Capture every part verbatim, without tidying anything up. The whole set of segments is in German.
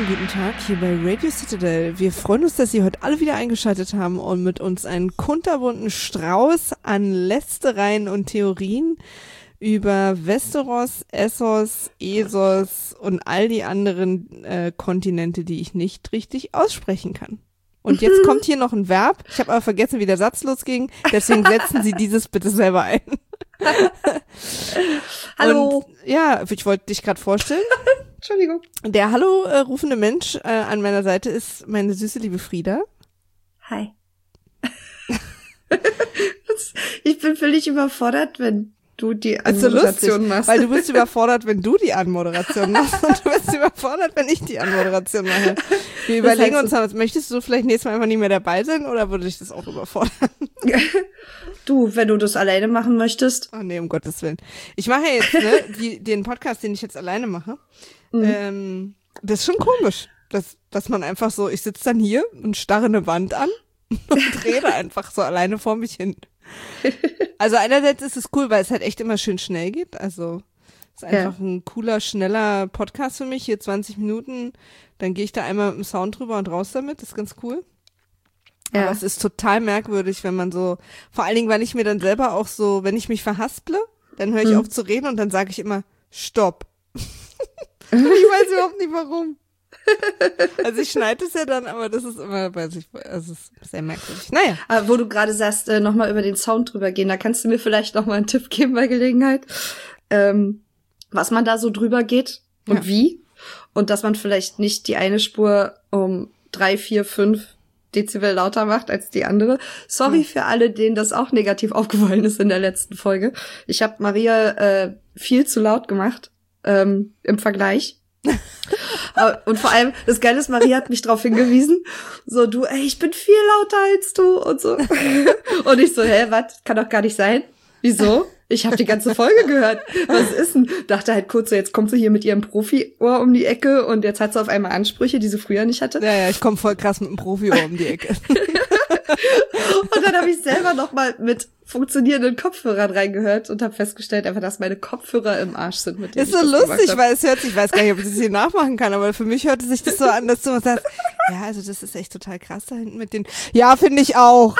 guten Tag hier bei Radio Citadel. Wir freuen uns, dass Sie heute alle wieder eingeschaltet haben und mit uns einen kunterbunten Strauß an Lästereien und Theorien über Westeros, Essos, Esos und all die anderen äh, Kontinente, die ich nicht richtig aussprechen kann. Und jetzt kommt hier noch ein Verb. Ich habe aber vergessen, wie der Satz losging. Deswegen setzen Sie dieses bitte selber ein. Hallo. Und, ja, ich wollte dich gerade vorstellen. Entschuldigung. Der Hallo äh, rufende Mensch äh, an meiner Seite ist meine süße liebe Frieda. Hi. Ich bin völlig überfordert, wenn du die Anmoderation so machst. Weil du bist überfordert, wenn du die Anmoderation machst und du bist überfordert, wenn ich die Anmoderation mache. Wir überlegen uns, was, möchtest du vielleicht nächstes Mal einfach nicht mehr dabei sein oder würde dich das auch überfordern? Du, wenn du das alleine machen möchtest. Oh nee, um Gottes Willen. Ich mache ja jetzt ne, die, den Podcast, den ich jetzt alleine mache. Mhm. Ähm, das ist schon komisch, dass, dass man einfach so, ich sitze dann hier und starre eine Wand an und rede einfach so alleine vor mich hin. Also einerseits ist es cool, weil es halt echt immer schön schnell geht. Also es ist einfach ja. ein cooler, schneller Podcast für mich. Hier zwanzig Minuten, dann gehe ich da einmal mit dem Sound drüber und raus damit. Das ist ganz cool. Ja. Aber es ist total merkwürdig, wenn man so, vor allen Dingen, weil ich mir dann selber auch so, wenn ich mich verhasple, dann höre ich hm. auf zu reden und dann sage ich immer, stopp. Ich weiß überhaupt nicht warum. Also ich schneide es ja dann, aber das ist immer, weiß ich, also es ist sehr merkwürdig. Naja. Aber wo du gerade sagst, äh, nochmal über den Sound drüber gehen, da kannst du mir vielleicht nochmal einen Tipp geben bei Gelegenheit, ähm, was man da so drüber geht und ja. wie. Und dass man vielleicht nicht die eine Spur um drei, vier, fünf Dezibel lauter macht als die andere. Sorry hm. für alle, denen das auch negativ aufgefallen ist in der letzten Folge. Ich habe Maria äh, viel zu laut gemacht ähm, im Vergleich. Und vor allem, das Geile ist, Maria hat mich darauf hingewiesen, so, du, ey, ich bin viel lauter als du und so. Und ich so, hä, was? Kann doch gar nicht sein. Wieso? Ich habe die ganze Folge gehört. Was ist denn? Dachte halt kurz so, jetzt kommt sie hier mit ihrem Profi-Ohr um die Ecke und jetzt hat sie auf einmal Ansprüche, die sie früher nicht hatte. Ja, ja, ich komme voll krass mit dem Profi-Ohr um die Ecke. Und dann habe ich selber noch mal mit funktionierenden Kopfhörern reingehört und habe festgestellt, einfach, dass meine Kopfhörer im Arsch sind. Mit denen ist so lustig, weil es hört sich, ich weiß gar nicht, ob ich das hier nachmachen kann, aber für mich hörte sich das so an, dass du sagst, ja, also das ist echt total krass da hinten mit den, ja, finde ich auch.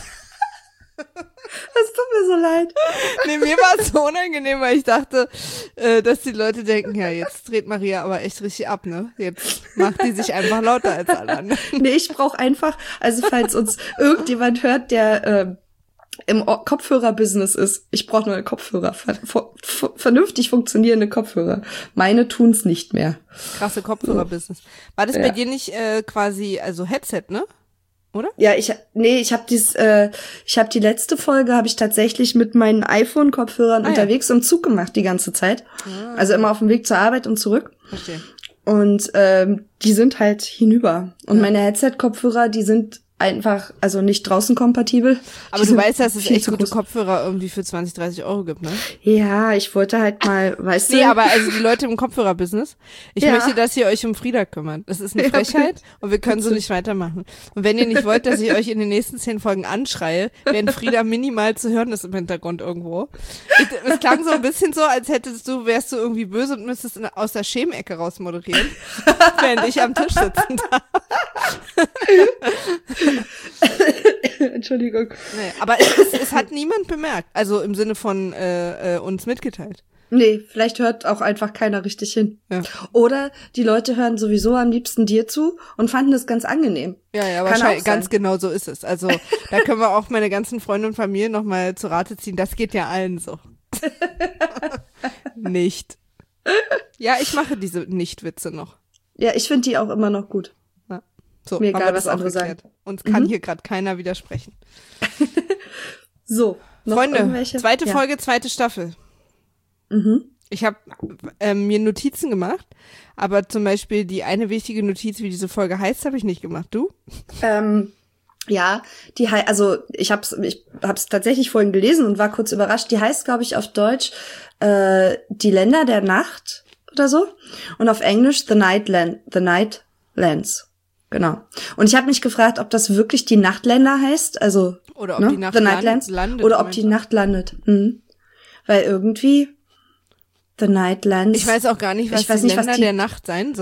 Das tut mir so leid. Nee, mir war es so unangenehm, weil ich dachte, äh, dass die Leute denken, ja, jetzt dreht Maria aber echt richtig ab, ne? Jetzt macht die sich einfach lauter als alle anderen. Nee, ich brauche einfach, also falls uns irgendjemand hört, der äh, im Kopfhörer-Business ist, ich brauche neue Kopfhörer, ver- ver- vernünftig funktionierende Kopfhörer. Meine tun's nicht mehr. Krasse Kopfhörer-Business. War das ja. bei dir nicht äh, quasi, also Headset, ne? Oder? Ja, ich nee, ich habe dies äh, ich habe die letzte Folge habe ich tatsächlich mit meinen iPhone-Kopfhörern ah, unterwegs ja. im Zug gemacht die ganze Zeit. Ah. Also immer auf dem Weg zur Arbeit und zurück. Verstehe. Und ähm, die sind halt hinüber. Und ja. meine Headset-Kopfhörer, die sind einfach, also nicht draußen kompatibel. Aber du weißt, dass es echt gute Kopfhörer irgendwie für zwanzig, dreißig Euro gibt, ne? Ja, ich wollte halt mal, weißt du. Nee, aber also die Leute im Kopfhörer-Business, ich ja. möchte, dass ihr euch um Frieda kümmert. Das ist eine Frechheit ja, und wir können so nicht weitermachen. Und wenn ihr nicht wollt, dass ich euch in den nächsten zehn Folgen anschreie, wenn Frieda minimal zu hören ist im Hintergrund irgendwo. Ich, es klang so ein bisschen so, als hättest du, wärst du irgendwie böse und müsstest in, aus der Schemecke raus moderieren, während ich am Tisch sitzen darf. Entschuldigung. Nee, aber es, es, es hat niemand bemerkt, also im Sinne von äh, äh, uns mitgeteilt. Nee, vielleicht hört auch einfach keiner richtig hin. Ja. Oder die Leute hören sowieso am liebsten dir zu und fanden es ganz angenehm. Ja, ja, wahrscheinlich, ganz genau so ist es. Also da können wir auch meine ganzen Freunde und Familie nochmal zu Rate ziehen. Das geht ja allen so. Nicht. Ja, ich mache diese Nicht-Witze noch. Ja, ich finde die auch immer noch gut. So, mir egal, was andere sagen. Uns kann mhm. hier gerade keiner widersprechen. So, noch Freunde, irgendwelche? zweite ja. Folge, zweite Staffel. Mhm. Ich habe ähm, mir Notizen gemacht, aber zum Beispiel die eine wichtige Notiz, wie diese Folge heißt, habe ich nicht gemacht. Du? Ähm, ja, die he- also ich hab's, ich hab's tatsächlich vorhin gelesen und war kurz überrascht. Die heißt, glaube ich, auf Deutsch äh, die Länder der Nacht oder so und auf Englisch The Night Land, The Night Lands. Genau. Und ich habe mich gefragt, ob das wirklich die Nachtländer heißt, also oder ob ne? die Nacht The Nightlands landet, oder ob die Nacht landet. Mhm. Weil irgendwie The Nightlands. Ich weiß auch gar nicht, was ich weiß die nicht, Länder was die der Nacht sein soll.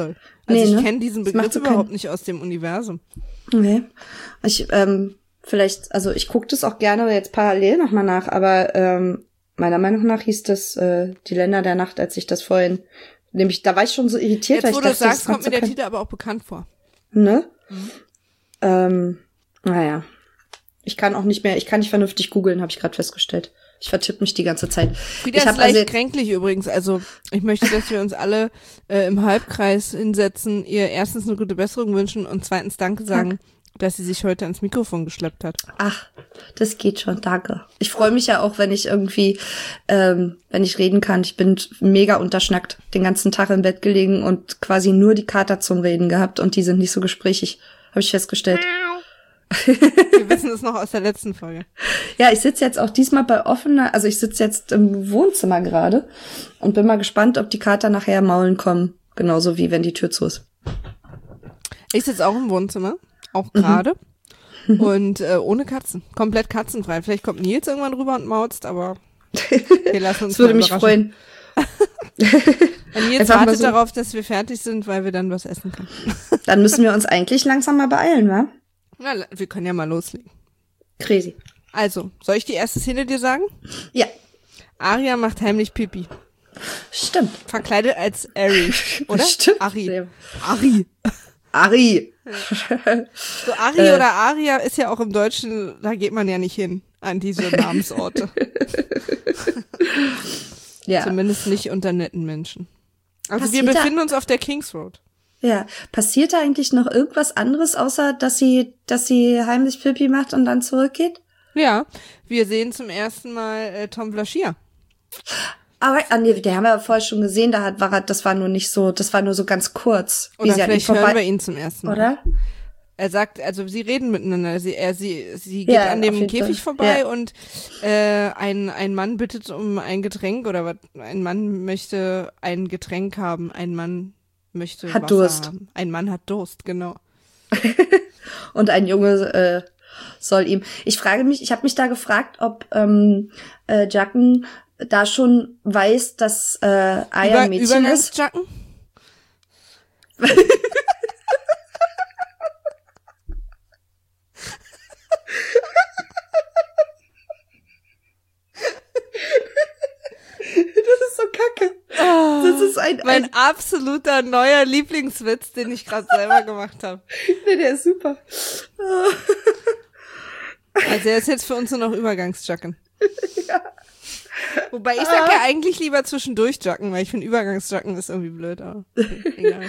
Also Nee, ich ne? kenne diesen Das Begriff macht so überhaupt keinen- nicht aus dem Universum. Okay. Ich, ähm, vielleicht, also ich gucke das auch gerne jetzt parallel nochmal nach, aber ähm, meiner Meinung nach hieß das äh, Die Länder der Nacht, als ich das vorhin, nämlich, da war ich schon so irritiert, Jetzt, wo weil du ich das dachte, sagst, das kommt macht mir so der kein- Titel aber auch bekannt vor. Ne? Mhm. Ähm, naja. Ich kann auch nicht mehr, ich kann nicht vernünftig googeln, habe ich gerade festgestellt. Ich vertippe mich die ganze Zeit. Frieda Ich ist hab leicht also jetzt- kränklich übrigens. Also ich möchte, dass wir uns alle äh, im Halbkreis hinsetzen, ihr erstens eine gute Besserung wünschen und zweitens Danke sagen, dass sie sich heute ans Mikrofon geschleppt hat. Ach, das geht schon, danke. Ich freue mich ja auch, wenn ich irgendwie, ähm, wenn ich reden kann. Ich bin mega unterschnackt, den ganzen Tag im Bett gelegen und quasi nur die Kater zum Reden gehabt und die sind nicht so gesprächig, habe ich festgestellt. Wir wissen es noch aus der letzten Folge. Ja, ich sitze jetzt auch diesmal bei offener, also ich sitze jetzt im Wohnzimmer gerade und bin mal gespannt, ob die Kater nachher maulen kommen, genauso wie wenn die Tür zu ist. Ich sitze auch im Wohnzimmer, auch gerade. Mhm. Und äh, ohne Katzen. Komplett katzenfrei. Vielleicht kommt Nils irgendwann rüber und mautzt, aber wir lassen uns Das würde mal mich freuen. Und Nils Einfach mal wartet so- darauf, dass wir fertig sind, weil wir dann was essen können. Dann müssen wir uns eigentlich langsam mal beeilen, wa? Na, wir können ja mal loslegen. Crazy. Also, soll ich die erste Szene dir sagen? Ja, Arya macht heimlich Pipi. stimmt. Verkleidet als Ari, oder? Stimmt. Ari. Ari. Ari. So Ari Äh. oder Aria ist ja auch im Deutschen, da geht man ja nicht hin an diese Namensorte. Ja. Zumindest nicht unter netten Menschen. Also Passiert wir da- befinden uns auf der Kings Road. Ja. Passiert da eigentlich noch irgendwas anderes, außer dass sie, dass sie heimlich Pipi macht und dann zurückgeht? Ja, wir sehen zum ersten Mal äh, Tom Blaschier. Aber, ah, nee, der haben wir ja vorher schon gesehen, da hat, war er, das war nur nicht so, das war nur so ganz kurz. wie Oder sie an ihm vielleicht hören vorbei- wir ihn zum ersten Mal. Oder? Er sagt, also sie reden miteinander. Sie, er, sie, sie geht Ja, an auf dem jeden Käfig Fall. vorbei Ja. und äh, ein, ein Mann bittet um ein Getränk oder was? Ein Mann möchte ein Getränk haben. Ein Mann möchte Hat Wasser Durst. haben. Ein Mann hat Durst, genau. Und ein Junge äh, soll ihm. Ich frage mich, ich habe mich da gefragt, ob ähm, äh, Jacken da schon weiß, dass äh, Aya ein Mädchen ist. Übergangsjacken? Das ist so kacke. Das ist ein, Mein ein absoluter neuer Lieblingswitz, den ich gerade selber gemacht habe. nee, der ist super. Also er ist jetzt für uns nur noch Übergangsjacken. Ja. Wobei ich sag ja eigentlich lieber zwischendurch Jacken, weil ich finde Übergangsjacken ist irgendwie blöd, aber egal.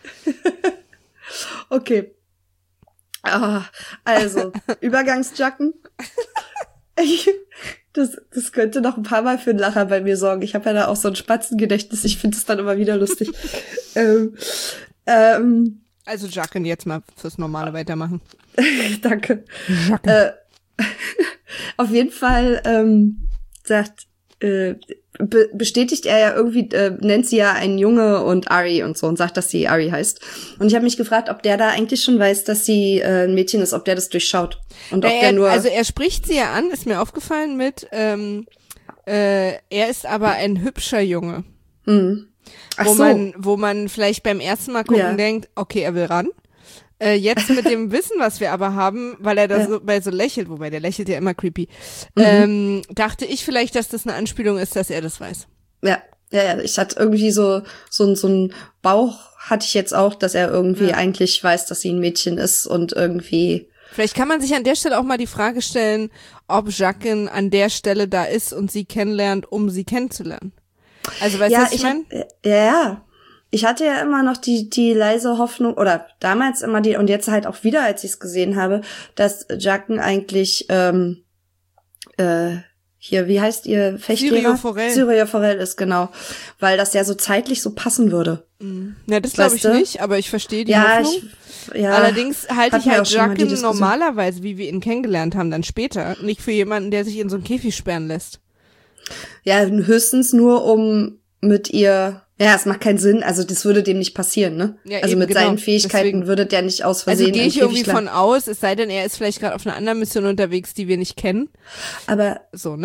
Okay. Ah, also, Übergangsjacken. Ich, das, das könnte noch ein paar Mal für einen Lacher bei mir sorgen. Ich habe ja da auch so ein Spatzengedächtnis. Ich finde es dann immer wieder lustig. ähm, ähm, Also Jacken jetzt mal fürs normale weitermachen. danke. Jacken. Äh, auf jeden Fall ähm, sagt, äh, be bestätigt er ja irgendwie, äh, nennt sie ja einen Junge und Ari und so und sagt, dass sie Ari heißt. Und ich habe mich gefragt, ob der da eigentlich schon weiß, dass sie äh, ein Mädchen ist, ob der das durchschaut. Und ob er, der nur. also er spricht sie ja an, ist mir aufgefallen mit, ähm, äh, er ist aber ein hübscher Junge. Hm. Ach Wo so. man, wo man vielleicht beim ersten Mal gucken Ja. denkt, okay, er will ran. Äh, jetzt mit dem Wissen, was wir aber haben, weil er da Ja. so, bei so lächelt, wobei der lächelt ja immer creepy, Mhm. ähm, dachte ich vielleicht, dass das eine Anspielung ist, dass er das weiß. Ja, ja, ja. Ich hatte irgendwie so so ein so ein Bauch hatte ich jetzt auch, dass er irgendwie Ja. eigentlich weiß, dass sie ein Mädchen ist und irgendwie. Vielleicht kann man sich an der Stelle auch mal die Frage stellen, ob Jacqueline an der Stelle da ist und sie kennenlernt, um sie kennenzulernen. Also weißt du, Ja, was ich ich meine? hab- ja, ja. Ich hatte ja immer noch die die leise Hoffnung oder damals immer die und jetzt halt auch wieder, als ich es gesehen habe, dass Jacken eigentlich ähm, äh, hier, wie heißt ihr Fechtlehrer? Syrio Forel. Syrio Forel ist, genau. Weil das ja so zeitlich so passen würde. Ja, das glaube ich Weißt du? nicht, aber ich verstehe die Ja, Hoffnung. ich, ja. Allerdings halte hatten ich wir halt auch schon mal die Jacqueline Diskussion. normalerweise, wie wir ihn kennengelernt haben, dann später, nicht für jemanden, der sich in so einen Käfig sperren lässt. Ja, höchstens nur um mit ihr. Ja, es macht keinen Sinn. Also das würde dem nicht passieren, ne? Ja, also eben, mit genau. seinen Fähigkeiten Deswegen- würde der nicht aus Also Versehen gehe im ich irgendwie Käfig von landen. aus, es sei denn, er ist vielleicht gerade auf einer anderen Mission unterwegs, die wir nicht kennen. Aber So, ne?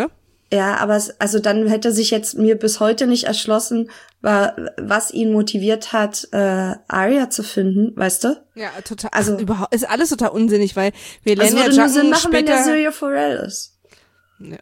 Ja, aber es, also dann hätte sich jetzt mir bis heute nicht erschlossen, war, was ihn motiviert hat, äh, Arya zu finden, weißt du? Ja, total. Also Ach, überhaupt ist alles total unsinnig, weil wir also lernen würde ja nur Sinn Jacken machen, wenn später. der Syria Forel ist. Ja.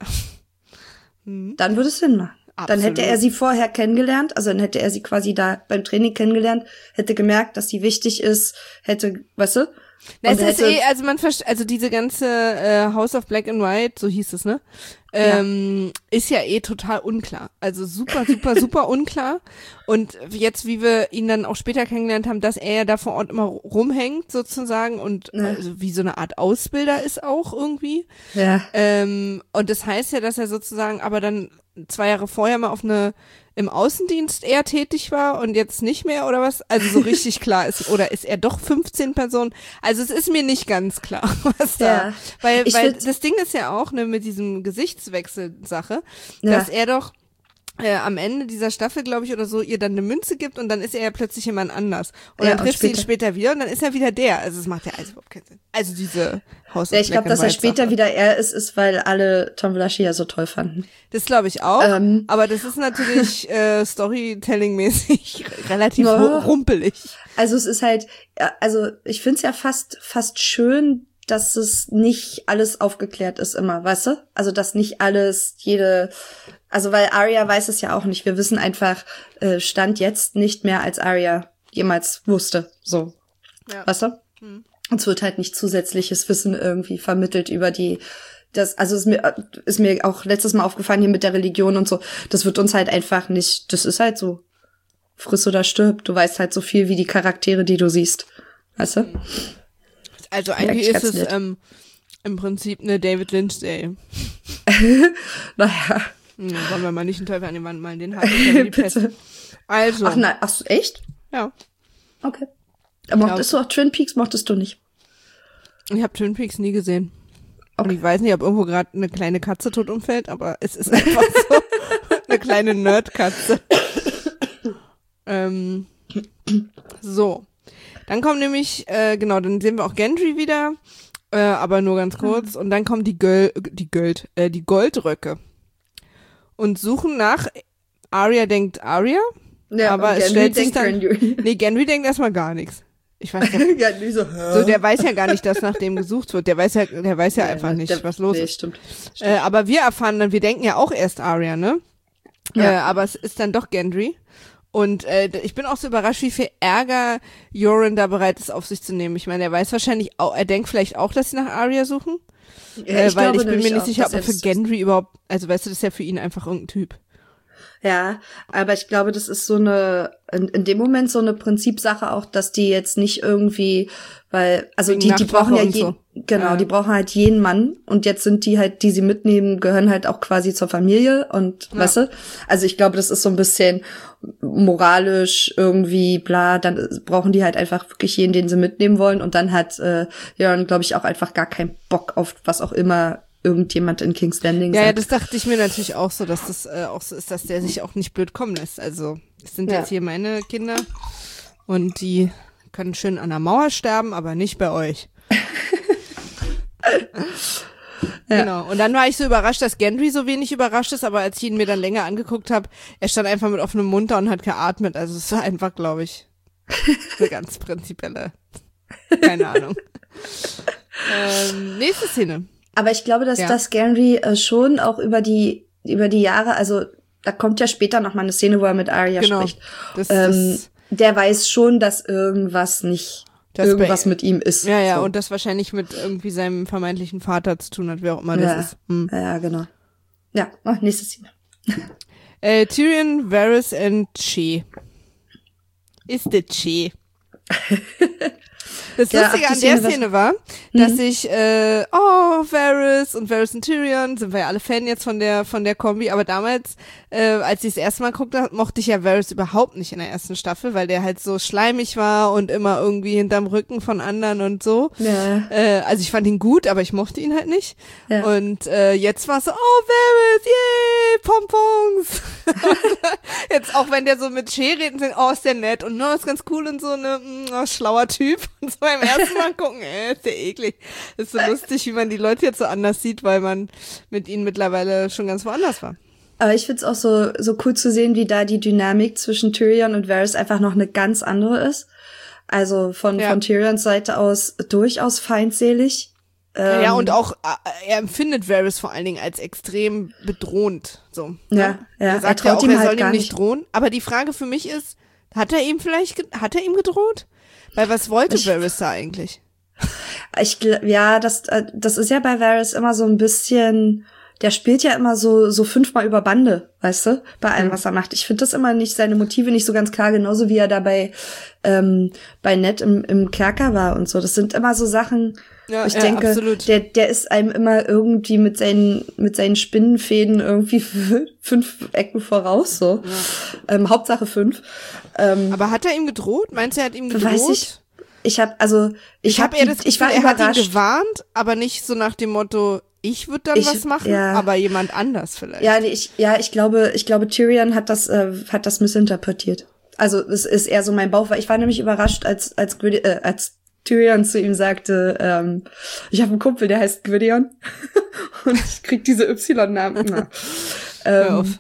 Hm. Dann würde es Sinn machen. Absolut. Dann hätte er sie vorher kennengelernt, also dann hätte er sie quasi da beim Training kennengelernt, hätte gemerkt, dass sie wichtig ist, hätte, weißt du? Na, es Und ist hätte- eh, also man versteht, also diese ganze äh, House of Black and White, so hieß es, ne? Ähm, ist ja eh total unklar. Also super, super, super unklar. Und jetzt, wie wir ihn dann auch später kennengelernt haben, dass er ja da vor Ort immer rumhängt sozusagen und Ja. also wie so eine Art Ausbilder ist auch irgendwie. Ja. Ähm, und das heißt ja, dass er sozusagen aber dann zwei Jahre vorher mal auf eine im Außendienst eher tätig war und jetzt nicht mehr oder was? Also so richtig klar ist. Oder ist er doch fünfzehn Personen? Also es ist mir nicht ganz klar, was da. Ja. Weil, Ich weil find- das Ding ist ja auch, ne, mit diesem Gesichtswechsel-Sache, Ja. dass er doch äh, am Ende dieser Staffel, glaube ich, oder so, ihr dann eine Münze gibt und dann ist er ja plötzlich jemand anders. Und Ja, dann und trifft sie ihn später- später wieder und dann ist er wieder der. Also es macht ja alles überhaupt keinen Sinn. Also diese House Ja, of ich Black glaube, dass er and White später Sache. wieder er ist, ist, weil alle Tom Valaschi ja so toll fanden. Das glaube ich auch, Ähm. aber das ist natürlich äh, Storytelling-mäßig relativ Ja. ru- rumpelig. Also es ist halt, ja, also ich find's ja fast, fast schön, dass es nicht alles aufgeklärt ist immer, weißt du? Also dass nicht alles, jede, also weil Arya weiß es ja auch nicht. Wir wissen einfach, äh, Stand jetzt nicht mehr, als Arya jemals wusste, so, Ja. weißt du? Hm. Und es wird halt nicht zusätzliches Wissen irgendwie vermittelt über die, das, also ist mir, ist mir auch letztes Mal aufgefallen hier mit der Religion und so, das wird uns halt einfach nicht, das ist halt so, friss oder stirb, du weißt halt so viel wie die Charaktere, die du siehst, weißt du? Also eigentlich eigentlich ist ganz es nett. ähm, im Prinzip eine David Lynch-Serie. Naja, Hm, wollen wir mal nicht einen Teufel an die Wand malen, den habe ich ja die Pest. bitte. Also, Ach nein, ach so, echt? ja. Okay. Mochtest du auch Twin Peaks, mochtest du nicht? Ich habe Twin Peaks nie gesehen. Und Okay. ich weiß nicht, ob irgendwo gerade eine kleine Katze tot umfällt, aber es ist einfach so eine kleine Nerdkatze. ähm, so. Dann kommen nämlich, äh, genau, dann sehen wir auch Gendry wieder, äh, aber nur ganz kurz. Und dann kommen die Göl, die Göld, äh, die Goldröcke und suchen nach. Arya denkt Arya, aber und es Gendry stellt sich denkt dann. Gendry. Nee, Gendry denkt erstmal gar nichts. Ich weiß nicht. Ja, nie so, hä? So, der weiß ja gar nicht, dass nach dem gesucht wird. Der weiß ja, der weiß ja einfach nicht, der- was los nee, ist. Stimmt. Äh, aber wir erfahren dann, wir denken ja auch erst Arya, ne? Ja. Äh, aber es ist dann doch Gendry. Und äh, ich bin auch so überrascht, wie viel Ärger Joran da bereit ist, auf sich zu nehmen. Ich meine, er weiß wahrscheinlich auch, er denkt vielleicht auch, dass sie nach Arya suchen. Ja, äh, weil glaube ich bin mir nämlich nicht auch, sicher, dass ob er er für das- Gendry überhaupt, also weißt du, das ist ja für ihn einfach irgendein Typ. Ja, aber ich glaube, das ist so eine, in, in dem Moment so eine Prinzipsache auch, dass die jetzt nicht irgendwie, weil, also Wegen die, die Nachtwache brauchen ja und jeden, so. genau, Ja. die brauchen halt jeden Mann und jetzt sind die halt, die sie mitnehmen, gehören halt auch quasi zur Familie und, Ja. weißt du, also ich glaube, das ist so ein bisschen moralisch irgendwie bla, dann brauchen die halt einfach wirklich jeden, den sie mitnehmen wollen und dann hat äh, Jörn, glaube ich, auch einfach gar keinen Bock auf was auch immer irgendjemand in King's Landing Ja, ja, sagt. das dachte ich mir natürlich auch so, dass das äh, auch so ist, dass der sich auch nicht blöd kommen lässt. Also, es sind Ja. jetzt hier meine Kinder und die können schön an der Mauer sterben, aber nicht bei euch. Ja. Genau. Und dann war ich so überrascht, dass Gendry so wenig überrascht ist, aber als ich ihn mir dann länger angeguckt habe, er stand einfach mit offenem Mund da und hat geatmet. Also es war einfach, glaube ich, eine ganz prinzipielle, keine Ahnung. ähm, nächste Szene. Aber ich glaube, dass Ja. das Gendry äh, schon auch über die über die Jahre, also da kommt ja später noch mal eine Szene, wo er mit Arya Genau. spricht. Das, Ähm, das, der weiß schon, dass irgendwas nicht Das irgendwas bei- mit ihm ist. ja, ja, so. und das wahrscheinlich mit irgendwie seinem vermeintlichen Vater zu tun hat, wer auch immer das ja. ist. Hm. Ja, genau. Ja, oh, nächste Szene. Äh, Tyrion, Varys und Che. Ist der Che. Das Ja, Lustige ach, die an der Szene, Szene war, dass ich, äh, oh, Varys und Varys und Tyrion, sind wir ja alle Fan jetzt von der von der Kombi, aber damals, äh, als ich das erste Mal guckte, mochte ich ja Varys überhaupt nicht in der ersten Staffel, weil der halt so schleimig war und immer irgendwie hinterm Rücken von anderen und so. Ja. Äh, also ich fand ihn gut, aber ich mochte ihn halt nicht. Ja. Und äh, jetzt war es so, oh, Varys, yay, Pompons. Jetzt auch wenn der so mit Che redet, sind, oh, ist der nett und no, ist ganz cool und so, ne, mm, oh, schlauer Typ und so. beim ersten Mal gucken, ey, ist ja eklig. Ist so lustig, wie man die Leute jetzt so anders sieht, weil man mit ihnen mittlerweile schon ganz woanders war. Aber ich find's auch so so cool zu sehen, wie da die Dynamik zwischen Tyrion und Varys einfach noch eine ganz andere ist. Also von ja. von Tyrions Seite aus durchaus feindselig. Ähm, ja, und auch, er empfindet Varys vor allen Dingen als extrem bedrohend. So, ja, ne? ja, er sagt er traut ja auch, ihm er halt soll gar ihm nicht nicht drohen. Aber die Frage für mich ist, hat er ihm vielleicht, ge- hat er ihm gedroht? Weil was wollte ich, Varys da eigentlich? Ich, ja, das, das ist ja bei Varys immer so ein bisschen, der spielt ja immer so, so fünfmal über Bande, weißt du, bei allem, was er macht. Ich finde das immer nicht, seine Motive nicht so ganz klar, genauso wie er da bei, ähm, bei Ned im, im Kerker war und so. Das sind immer so Sachen, Ja, ich ja, denke, absolut. der, der ist einem immer irgendwie mit seinen, mit seinen Spinnenfäden irgendwie fünf Ecken voraus, so. Ja. Ähm, Hauptsache fünf. Ähm, Aber hat er ihm gedroht? Meinst du, er hat ihm gedroht? Weiß ich. Ich habe also ich, ich habe hab eher das Gefühl, ich war er überrascht. hat ihn gewarnt, aber nicht so nach dem Motto, ich würde dann ich, was machen, ja. aber jemand anders vielleicht. Ja, nee, ich ja, ich glaube, ich glaube Tyrion hat das äh, hat das missinterpretiert. Also, es ist eher so mein Bauch, weil ich war nämlich überrascht, als als äh, als Tyrion zu ihm sagte, ähm, ich habe einen Kumpel, der heißt Gwydion und ich krieg diese Y-Namen. Na. Hör auf.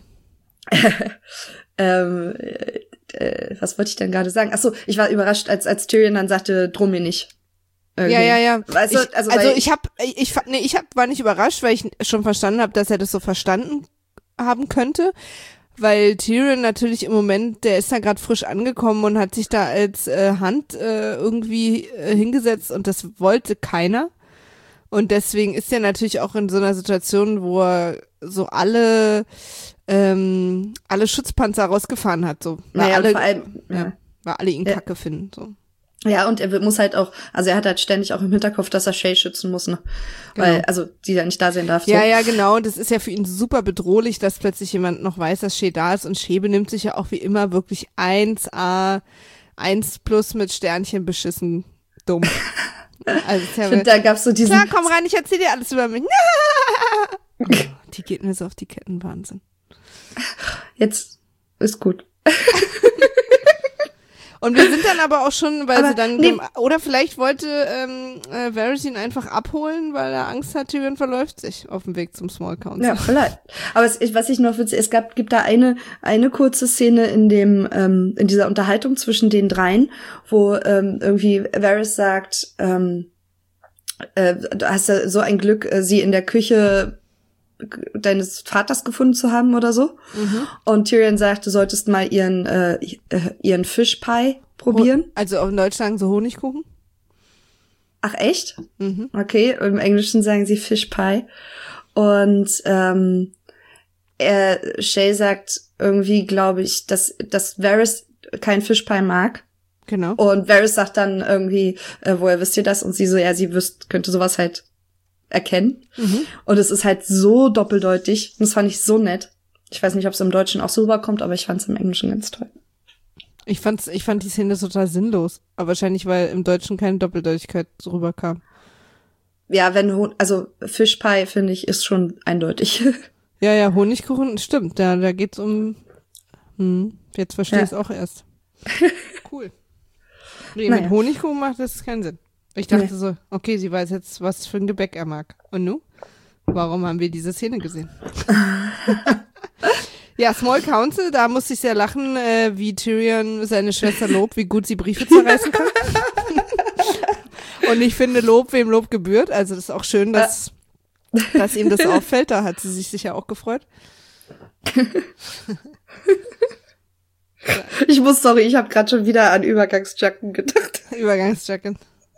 ähm, äh, was wollte ich denn gerade sagen? Ach so, ich war überrascht, als als Tyrion dann sagte, droh mir nicht. Irgendwie. Ja, ja, ja. Also, ich, also, also weil, ich habe, ich, ich, nee, ich hab, war nicht überrascht, weil ich schon verstanden habe, dass er das so verstanden haben könnte. Weil Tyrion natürlich im Moment, der ist da gerade frisch angekommen und hat sich da als äh, Hand äh, irgendwie äh, hingesetzt und das wollte keiner. Und deswegen ist er natürlich auch in so einer Situation, wo er so alle ähm, alle Schutzpanzer rausgefahren hat, so. Weil naja, alle, vor allem, ja. ja, weil alle ihn ja. Kacke finden, so. Ja, und er muss halt auch, also er hat halt ständig auch im Hinterkopf, dass er Shay schützen muss, ne? Genau. Weil, also, die da nicht da sein darf. So. Ja, ja, genau. Und das ist ja für ihn super bedrohlich, dass plötzlich jemand noch weiß, dass Shay da ist. Und Shay benimmt sich ja auch wie immer wirklich eins A, eins plus mit Sternchen beschissen dumm. Also, ist ja und da gab's so diesen... Klar, komm rein, ich erzähl dir alles über mich. Oh, die geht mir so auf die Ketten, Wahnsinn. Jetzt ist gut. Und wir sind dann aber auch schon, weil aber sie dann, nee. oder vielleicht wollte ähm, äh, Varys ihn einfach abholen, weil er Angst hat, Tyrion verläuft sich auf dem Weg zum Small Council. Ja, vielleicht. Aber es, was ich noch witzig, es gab, gibt da eine, eine kurze Szene in dem, ähm, in dieser Unterhaltung zwischen den dreien, wo ähm, irgendwie Varys sagt, ähm, äh, du hast ja so ein Glück, äh, sie in der Küche deines Vaters gefunden zu haben oder so. Mhm. Und Tyrion sagt, du solltest mal ihren äh, ihren Fischpie probieren. Also auf Deutsch sagen sie Honigkuchen. Ach echt? Mhm. Okay, im Englischen sagen sie Fischpie. Und ähm, er, Shay sagt irgendwie, glaube ich, dass dass Varys kein Fischpie mag. Genau. Und Varys sagt dann irgendwie, äh, woher wisst ihr das? Und sie so, ja, sie wüsste, könnte sowas halt erkennen. Mhm. Und es ist halt so doppeldeutig. Und das fand ich so nett. Ich weiß nicht, ob es im Deutschen auch so rüberkommt, aber ich fand es im Englischen ganz toll. Ich fand's, ich fand die Szene total sinnlos. Aber wahrscheinlich, weil im Deutschen keine Doppeldeutigkeit so rüberkam. Ja, wenn, also Fischpie, finde ich, ist schon eindeutig. Ja, ja, Honigkuchen, stimmt. Da, da geht's um, hm, jetzt verstehe ja. ich es auch erst. Cool. Nee, naja. mit Honigkuchen macht das keinen Sinn. Ich dachte nee. so, okay, sie weiß jetzt, was für ein Gebäck er mag. Und nu? Warum haben wir diese Szene gesehen? Ja, Small Council, da musste ich sehr lachen, äh, wie Tyrion seine Schwester lobt, wie gut sie Briefe zerreißen kann. Und ich finde Lob, wem Lob gebührt. Also das ist auch schön, dass, dass ihm das auffällt. Da hat sie sich sicher auch gefreut. Ich muss, sorry, ich habe gerade schon wieder an Übergangsjacken gedacht. Übergangsjacken.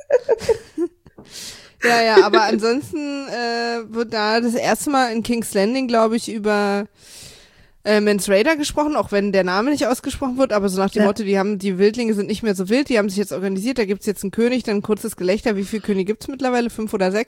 Ja, ja, aber ansonsten äh, wird da das erste Mal in King's Landing, glaube ich, über äh, Mance Rayder gesprochen, auch wenn der Name nicht ausgesprochen wird, aber so nach dem ja. Motto, die haben, die Wildlinge sind nicht mehr so wild, die haben sich jetzt organisiert, da gibt's jetzt einen König, dann ein kurzes Gelächter, wie viele Könige gibt's mittlerweile? Fünf oder sechs?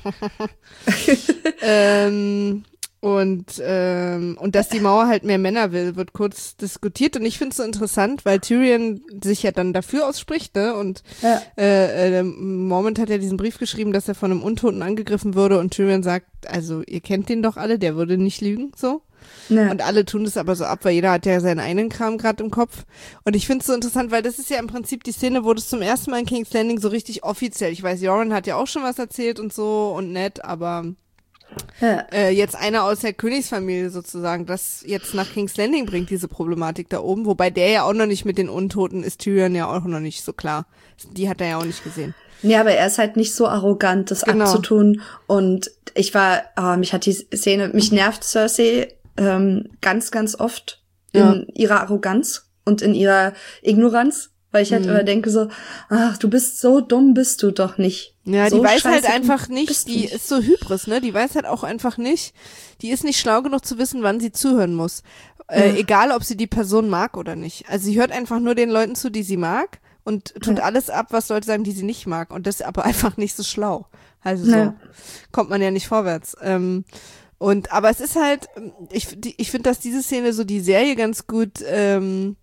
ähm, und ähm, und dass die Mauer halt mehr Männer will, wird kurz diskutiert und ich finde es so interessant, weil Tyrion sich ja dann dafür ausspricht, ne? Und ja. äh, äh, Mormont hat ja diesen Brief geschrieben, dass er von einem Untoten angegriffen würde und Tyrion sagt, also ihr kennt den doch alle, der würde nicht lügen, so. Ja. Und alle tun das aber so ab, weil jeder hat ja seinen eigenen Kram gerade im Kopf. Und ich finde es so interessant, weil das ist ja im Prinzip die Szene, wo das zum ersten Mal in King's Landing so richtig offiziell, ich weiß, Joran hat ja auch schon was erzählt und so und nett, aber Ja. äh, jetzt einer aus der Königsfamilie sozusagen, das jetzt nach King's Landing bringt, diese Problematik da oben, wobei der ja auch noch nicht mit den Untoten ist, Tyrion ja auch noch nicht so klar. Die hat er ja auch nicht gesehen. Ja, aber er ist halt nicht so arrogant, das Genau. abzutun. Und ich war, oh, mich hat die Szene, mich nervt Cersei ähm, ganz, ganz oft in Ja. ihrer Arroganz und in ihrer Ignoranz, weil ich halt Mhm. immer denke so, ach, du bist so dumm, bist du doch nicht. Ja, so die weiß halt scheiße einfach bist nicht, du die ist so Hybris, ne? Die weiß halt auch einfach nicht, die ist nicht schlau genug zu wissen, wann sie zuhören muss. Äh, Ja. Egal, ob sie die Person mag oder nicht. Also sie hört einfach nur den Leuten zu, die sie mag und tut Ja. alles ab, was Leute sagen, die sie nicht mag. Und das ist aber einfach nicht so schlau. Also so Ja. kommt man ja nicht vorwärts. Ähm, und aber es ist halt, ich, die- ich finde, dass diese Szene so die Serie ganz gut ähm,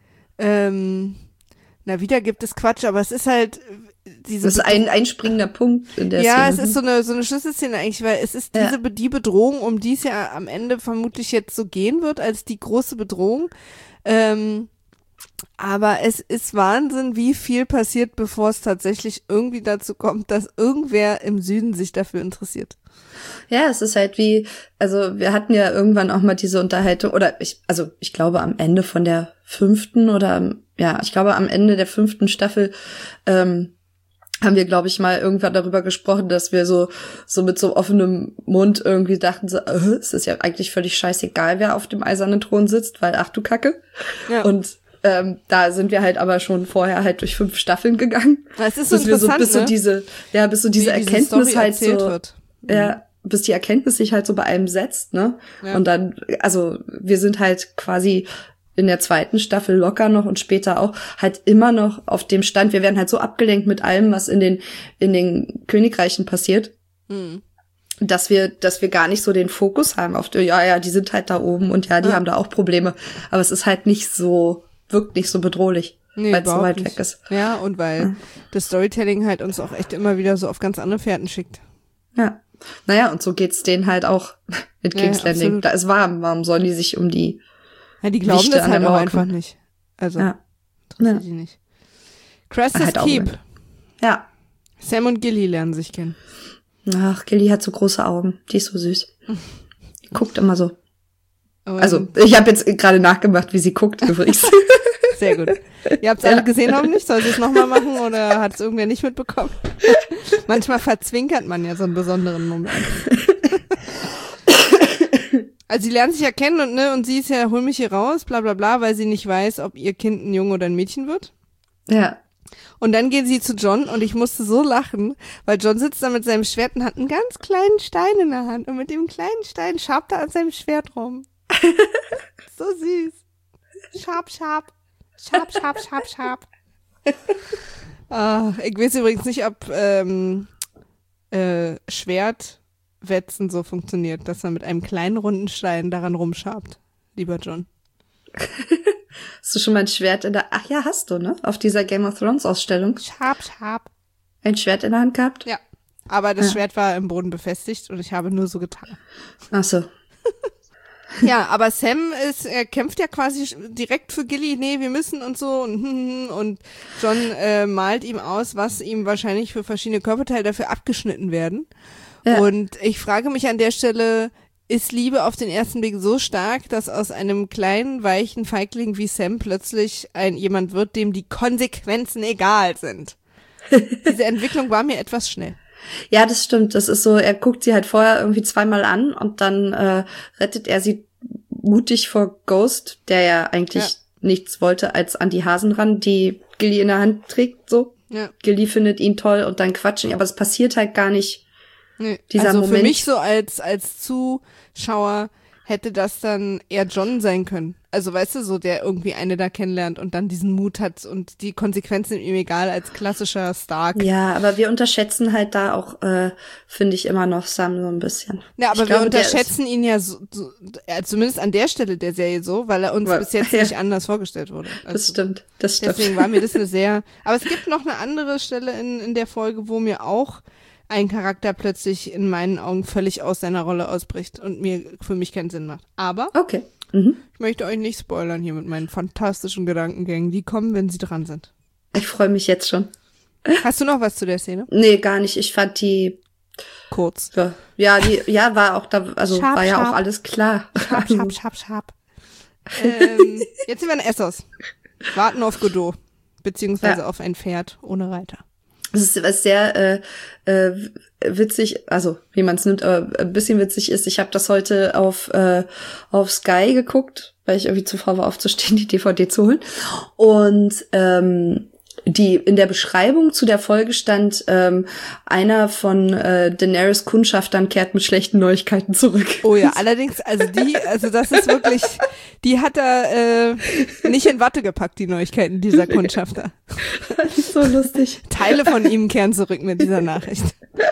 ähm, na, wieder gibt es Quatsch, aber es ist halt diese Das ist ein einspringender Punkt in der ja, Szene. es ist so eine so eine Schlüsselszene eigentlich, weil es ist Ja. diese Be- die Bedrohung, um die es ja am Ende vermutlich jetzt so gehen wird, als die große Bedrohung. Ähm, aber es ist Wahnsinn, wie viel passiert, bevor es tatsächlich irgendwie dazu kommt, dass irgendwer im Süden sich dafür interessiert. Ja, es ist halt wie, also wir hatten ja irgendwann auch mal diese Unterhaltung, oder ich, also ich glaube am Ende von der fünften oder, am- ja, ich glaube am Ende der fünften Staffel ähm, haben wir, glaube ich, mal irgendwann darüber gesprochen, dass wir so so mit so offenem Mund irgendwie dachten, so, äh, es ist ja eigentlich völlig scheißegal, wer auf dem eisernen Thron sitzt, weil ach du Kacke. Ja. Und ähm, da sind wir halt aber schon vorher halt durch fünf Staffeln gegangen. Es ist so bis wir so, interessant, bis so ne? diese, ja, bis so diese Wie Erkenntnis Story halt so, erzählt wird. ja, bis die Erkenntnis sich halt so bei einem setzt, ne? Ja. Und dann, also wir sind halt quasi in der zweiten Staffel locker noch und später auch halt immer noch auf dem Stand. Wir werden halt so abgelenkt mit allem, was in den in den Königreichen passiert, Mhm. dass wir dass wir gar nicht so den Fokus haben auf die, ja, ja, die sind halt da oben und ja, die Ja. haben da auch Probleme. Aber es ist halt nicht so, wirkt nicht so bedrohlich, Nee, weil es so überhaupt weit nicht. weg ist. Ja, und weil Ja. das Storytelling halt uns auch echt immer wieder so auf ganz andere Fährten schickt. Ja. Naja, und so geht's denen halt auch mit Ja, King's Landing. absolut. Da ist warm. Warum sollen die sich um die Ja, die glauben Wichte das an halt der auch Mauer einfach kümmern? nicht. Also, Ja. interessiert Ja. die nicht. Crestus Halt auch Keep. nicht. Ja. Sam und Gilly lernen sich kennen. Ach, Gilly hat so große Augen. Die ist so süß. Die guckt immer so. Und Also, ich habe jetzt gerade nachgemacht, wie sie guckt übrigens. sehr gut. Ihr habt's Ja. alle gesehen, hoffentlich? Soll sie es nochmal machen oder hat es irgendwer nicht mitbekommen? Manchmal verzwinkert man ja so einen besonderen Moment. Also sie lernen sich ja kennen und ne, und sie ist ja, hol mich hier raus, bla bla bla, weil sie nicht weiß, ob ihr Kind ein Junge oder ein Mädchen wird. Ja. Und dann gehen sie zu John und ich musste so lachen, weil John sitzt da mit seinem Schwert und hat einen ganz kleinen Stein in der Hand und mit dem kleinen Stein schabt er an seinem Schwert rum. So süß. Scharp, scharp. Scharp, scharp, scharp, scharp. Ah, ich weiß übrigens nicht, ob ähm, äh, Schwertwetzen so funktioniert, dass man mit einem kleinen runden Stein daran rumschabt, lieber John. Hast du schon mal ein Schwert in der, ach ja, hast du, ne? Auf dieser Game of Thrones Ausstellung. Scharp, scharp. Ein Schwert in der Hand gehabt? Ja, aber das Ja. Schwert war im Boden befestigt und ich habe nur so getan. Ach so. Ja, aber Sam ist, er kämpft ja quasi sch- direkt für Gilly, nee, wir müssen und so und und John äh, malt ihm aus, was ihm wahrscheinlich für verschiedene Körperteile dafür abgeschnitten werden. Ja. Und ich frage mich an der Stelle, ist Liebe auf den ersten Blick so stark, dass aus einem kleinen, weichen Feigling wie Sam plötzlich ein jemand wird, dem die Konsequenzen egal sind? Diese Entwicklung war mir etwas schnell. Ja, das stimmt. Das ist so, er guckt sie halt vorher irgendwie zweimal an und dann äh, rettet er sie mutig vor Ghost, der ja eigentlich Ja. nichts wollte, als an die Hasen ran, die Gilly in der Hand trägt, so. Ja. Gilly findet ihn toll und dann quatschen, aber es passiert halt gar nicht. Nee. Dieser also für Moment- mich so als als Zuschauer hätte das dann eher John sein können. Also weißt du, so der irgendwie eine da kennenlernt und dann diesen Mut hat und die Konsequenzen ihm egal als klassischer Stark. Ja, aber wir unterschätzen halt da auch, äh, finde ich, immer noch Sam so ein bisschen. Ja, aber Ich wir glaube, der unterschätzen ihn ja so, so ja, zumindest an der Stelle der Serie so, weil er uns Weil- bis jetzt ja. nicht anders vorgestellt wurde. Das Also, stimmt, das stimmt. deswegen war mir das eine sehr, aber es gibt noch eine andere Stelle in, in der Folge, wo mir auch ein Charakter plötzlich in meinen Augen völlig aus seiner Rolle ausbricht und mir für mich keinen Sinn macht. Aber okay. Mhm. Ich möchte euch nicht spoilern hier mit meinen fantastischen Gedankengängen. Die kommen, wenn sie dran sind. Ich freue mich jetzt schon. Hast du noch was zu der Szene? Nee, gar nicht. Ich fand die kurz. Ja, ja, die, ja, war auch da, also scharp, war ja scharp. auch alles klar. Scharp, scharp, scharp, scharp. ähm, jetzt sind wir in Essos. Warten auf Godot. Beziehungsweise ja. auf ein Pferd ohne Reiter. Das ist was sehr äh, äh, witzig, also wie man es nimmt, aber ein bisschen witzig ist. Ich habe das heute auf äh, auf Sky geguckt, weil ich irgendwie zu faul war aufzustehen, die D V D zu holen. Und ähm, die in der Beschreibung zu der Folge stand, ähm, einer von äh, Daenerys Kundschaftern kehrt mit schlechten Neuigkeiten zurück. Oh ja, allerdings, also die, also das ist wirklich, die hat er äh, nicht in Watte gepackt, die Neuigkeiten dieser Kundschafter. Das ist so lustig. Teile von ihm kehren zurück mit dieser Nachricht.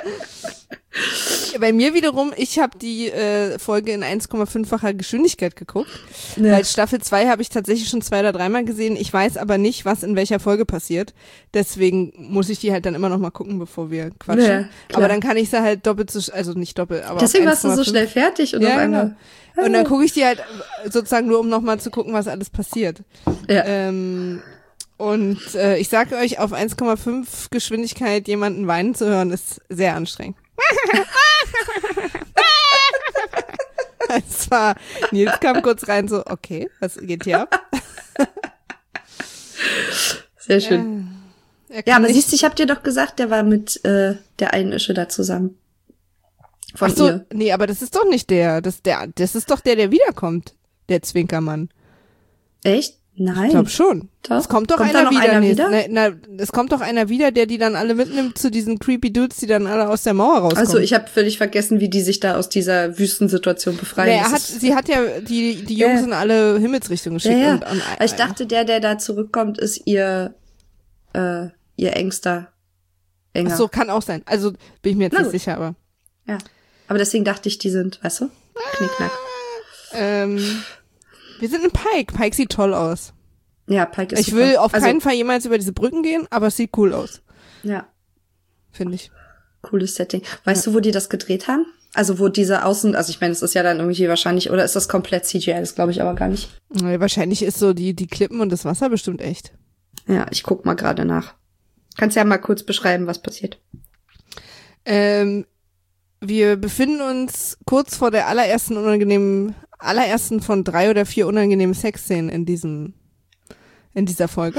Bei mir wiederum, ich habe die äh, Folge in eins Komma fünffacher Geschwindigkeit geguckt, ja. weil Staffel zwei habe ich tatsächlich schon zwei oder dreimal gesehen. Ich weiß aber nicht, was in welcher Folge passiert. Deswegen muss ich die halt dann immer noch mal gucken, bevor wir quatschen. Ja, aber dann kann ich sie halt doppelt so, also nicht doppelt, aber deswegen warst du so schnell fertig und ja, auf einmal. Genau. Und dann gucke ich die halt sozusagen nur, um noch mal zu gucken, was alles passiert. Ja. Ähm, und äh, ich sage euch, auf eins Komma fünf Geschwindigkeit jemanden weinen zu hören, ist sehr anstrengend. Es war, Nils kam kurz rein so, okay, was geht hier ab? Sehr schön. Ja, ja aber siehst du, ich hab dir doch gesagt, der war mit äh, der einen Ische da zusammen. Von Ach so, ihr. Nee, aber das ist doch nicht der, das, der, das ist doch der, der wiederkommt, der Zwinkermann. Echt? Nein. Ich glaube schon. Doch. Es kommt doch kommt einer da noch wieder. Einer nee, wieder? Na, na, es kommt doch einer wieder, der die dann alle mitnimmt zu diesen creepy Dudes, die dann alle aus der Mauer rauskommen. Also ich habe völlig vergessen, wie die sich da aus dieser Wüstensituation befreien. Nee, er hat, sie hat ja die die Jungs ja. in alle Himmelsrichtungen geschickt. Ja, ja. Und, und, ich dachte, der, der da zurückkommt, ist ihr äh, ihr engster Enger. Ach so, kann auch sein. Also bin ich mir jetzt Na nicht gut. sicher, aber ja. Aber deswegen dachte ich, die sind, weißt du, Knickknack. Ähm, wir sind in Pike. Pike sieht toll aus. Ja, Pike ist Ich super. will auf also, keinen Fall jemals über diese Brücken gehen, aber es sieht cool aus. Ja. Finde ich. Cooles Setting. Weißt ja. du, wo die das gedreht haben? Also wo diese Außen, also ich meine, es ist ja dann irgendwie wahrscheinlich, oder ist das komplett C G I? Das glaube ich aber gar nicht. Ja, wahrscheinlich ist so die die Klippen und das Wasser bestimmt echt. Ja, ich guck mal gerade nach. Kannst ja mal kurz beschreiben, was passiert. Ähm, wir befinden uns kurz vor der allerersten unangenehmen, allerersten von drei oder vier unangenehmen Sexszenen in diesem, in dieser Folge.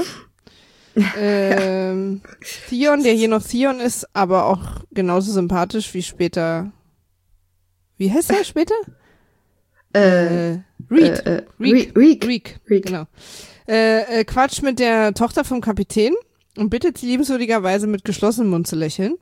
ähm, Theon, der hier noch Theon ist, aber auch genauso sympathisch wie später. Wie heißt er später? Äh, äh Reed. Äh, äh, Reek. Reek. Reek. Reek. Genau. Äh, äh, Quatsch mit der Tochter vom Kapitän und bittet sie liebenswürdigerweise mit geschlossenem Mund zu lächeln.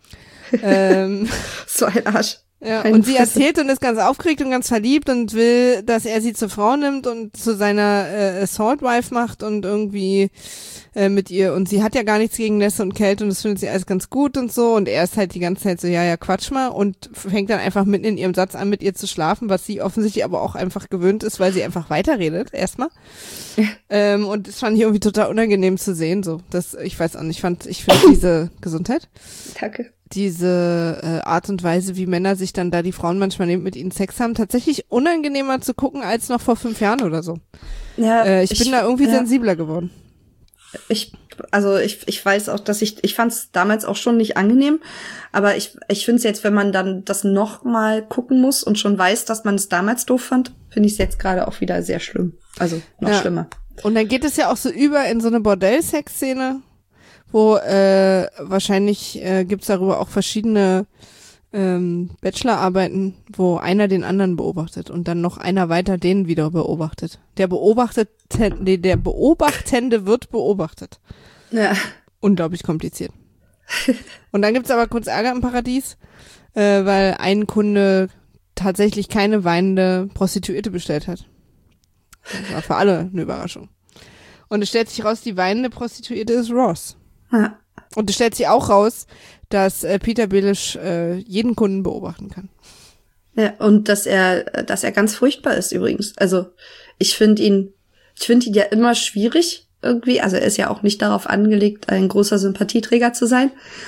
ähm, so ein Arsch. Ja, Eine und sie Fresse. erzählt und ist ganz aufgeregt und ganz verliebt und will, dass er sie zur Frau nimmt und zu seiner äh, Assault Wife macht und irgendwie äh, mit ihr, und sie hat ja gar nichts gegen Nässe und Kälte und das findet sie alles ganz gut und so, und er ist halt die ganze Zeit so, ja, ja, quatsch mal, und fängt dann einfach mitten in ihrem Satz an, mit ihr zu schlafen, was sie offensichtlich aber auch einfach gewöhnt ist, weil sie einfach weiterredet, erstmal. ähm, und das fand ich irgendwie total unangenehm zu sehen, so. Das, ich weiß auch nicht, ich fand, ich finde diese Gesundheit. Danke. Diese äh, Art und Weise, wie Männer sich dann da die Frauen manchmal nehmen, mit ihnen Sex haben, tatsächlich unangenehmer zu gucken als noch vor fünf Jahren oder so. Ja, äh, ich, ich bin da irgendwie ja. sensibler geworden. Ich, also ich, ich weiß auch, dass ich, ich fand es damals auch schon nicht angenehm, aber ich, ich finde es jetzt, wenn man dann das noch mal gucken muss und schon weiß, dass man es damals doof fand, finde ich es jetzt gerade auch wieder sehr schlimm. Also noch ja. schlimmer. Und dann geht es ja auch so über in so eine Bordell-Sex-Szene, wo äh, wahrscheinlich äh, gibt's darüber auch verschiedene ähm, Bachelorarbeiten, wo einer den anderen beobachtet und dann noch einer weiter den wieder beobachtet. Der beobachtete, nee, der Beobachtende wird beobachtet. Ja. Unglaublich kompliziert. Und dann gibt's aber kurz Ärger im Paradies, äh, weil ein Kunde tatsächlich keine weinende Prostituierte bestellt hat. Das war für alle eine Überraschung. Und es stellt sich raus, die weinende Prostituierte ist Ross. Ja. Und es stellt sich auch raus, dass äh, Peter Baelish äh, jeden Kunden beobachten kann. Ja, und dass er, dass er ganz furchtbar ist übrigens. Also ich finde ihn, ich finde ihn ja immer schwierig irgendwie. Also er ist ja auch nicht darauf angelegt, ein großer Sympathieträger zu sein.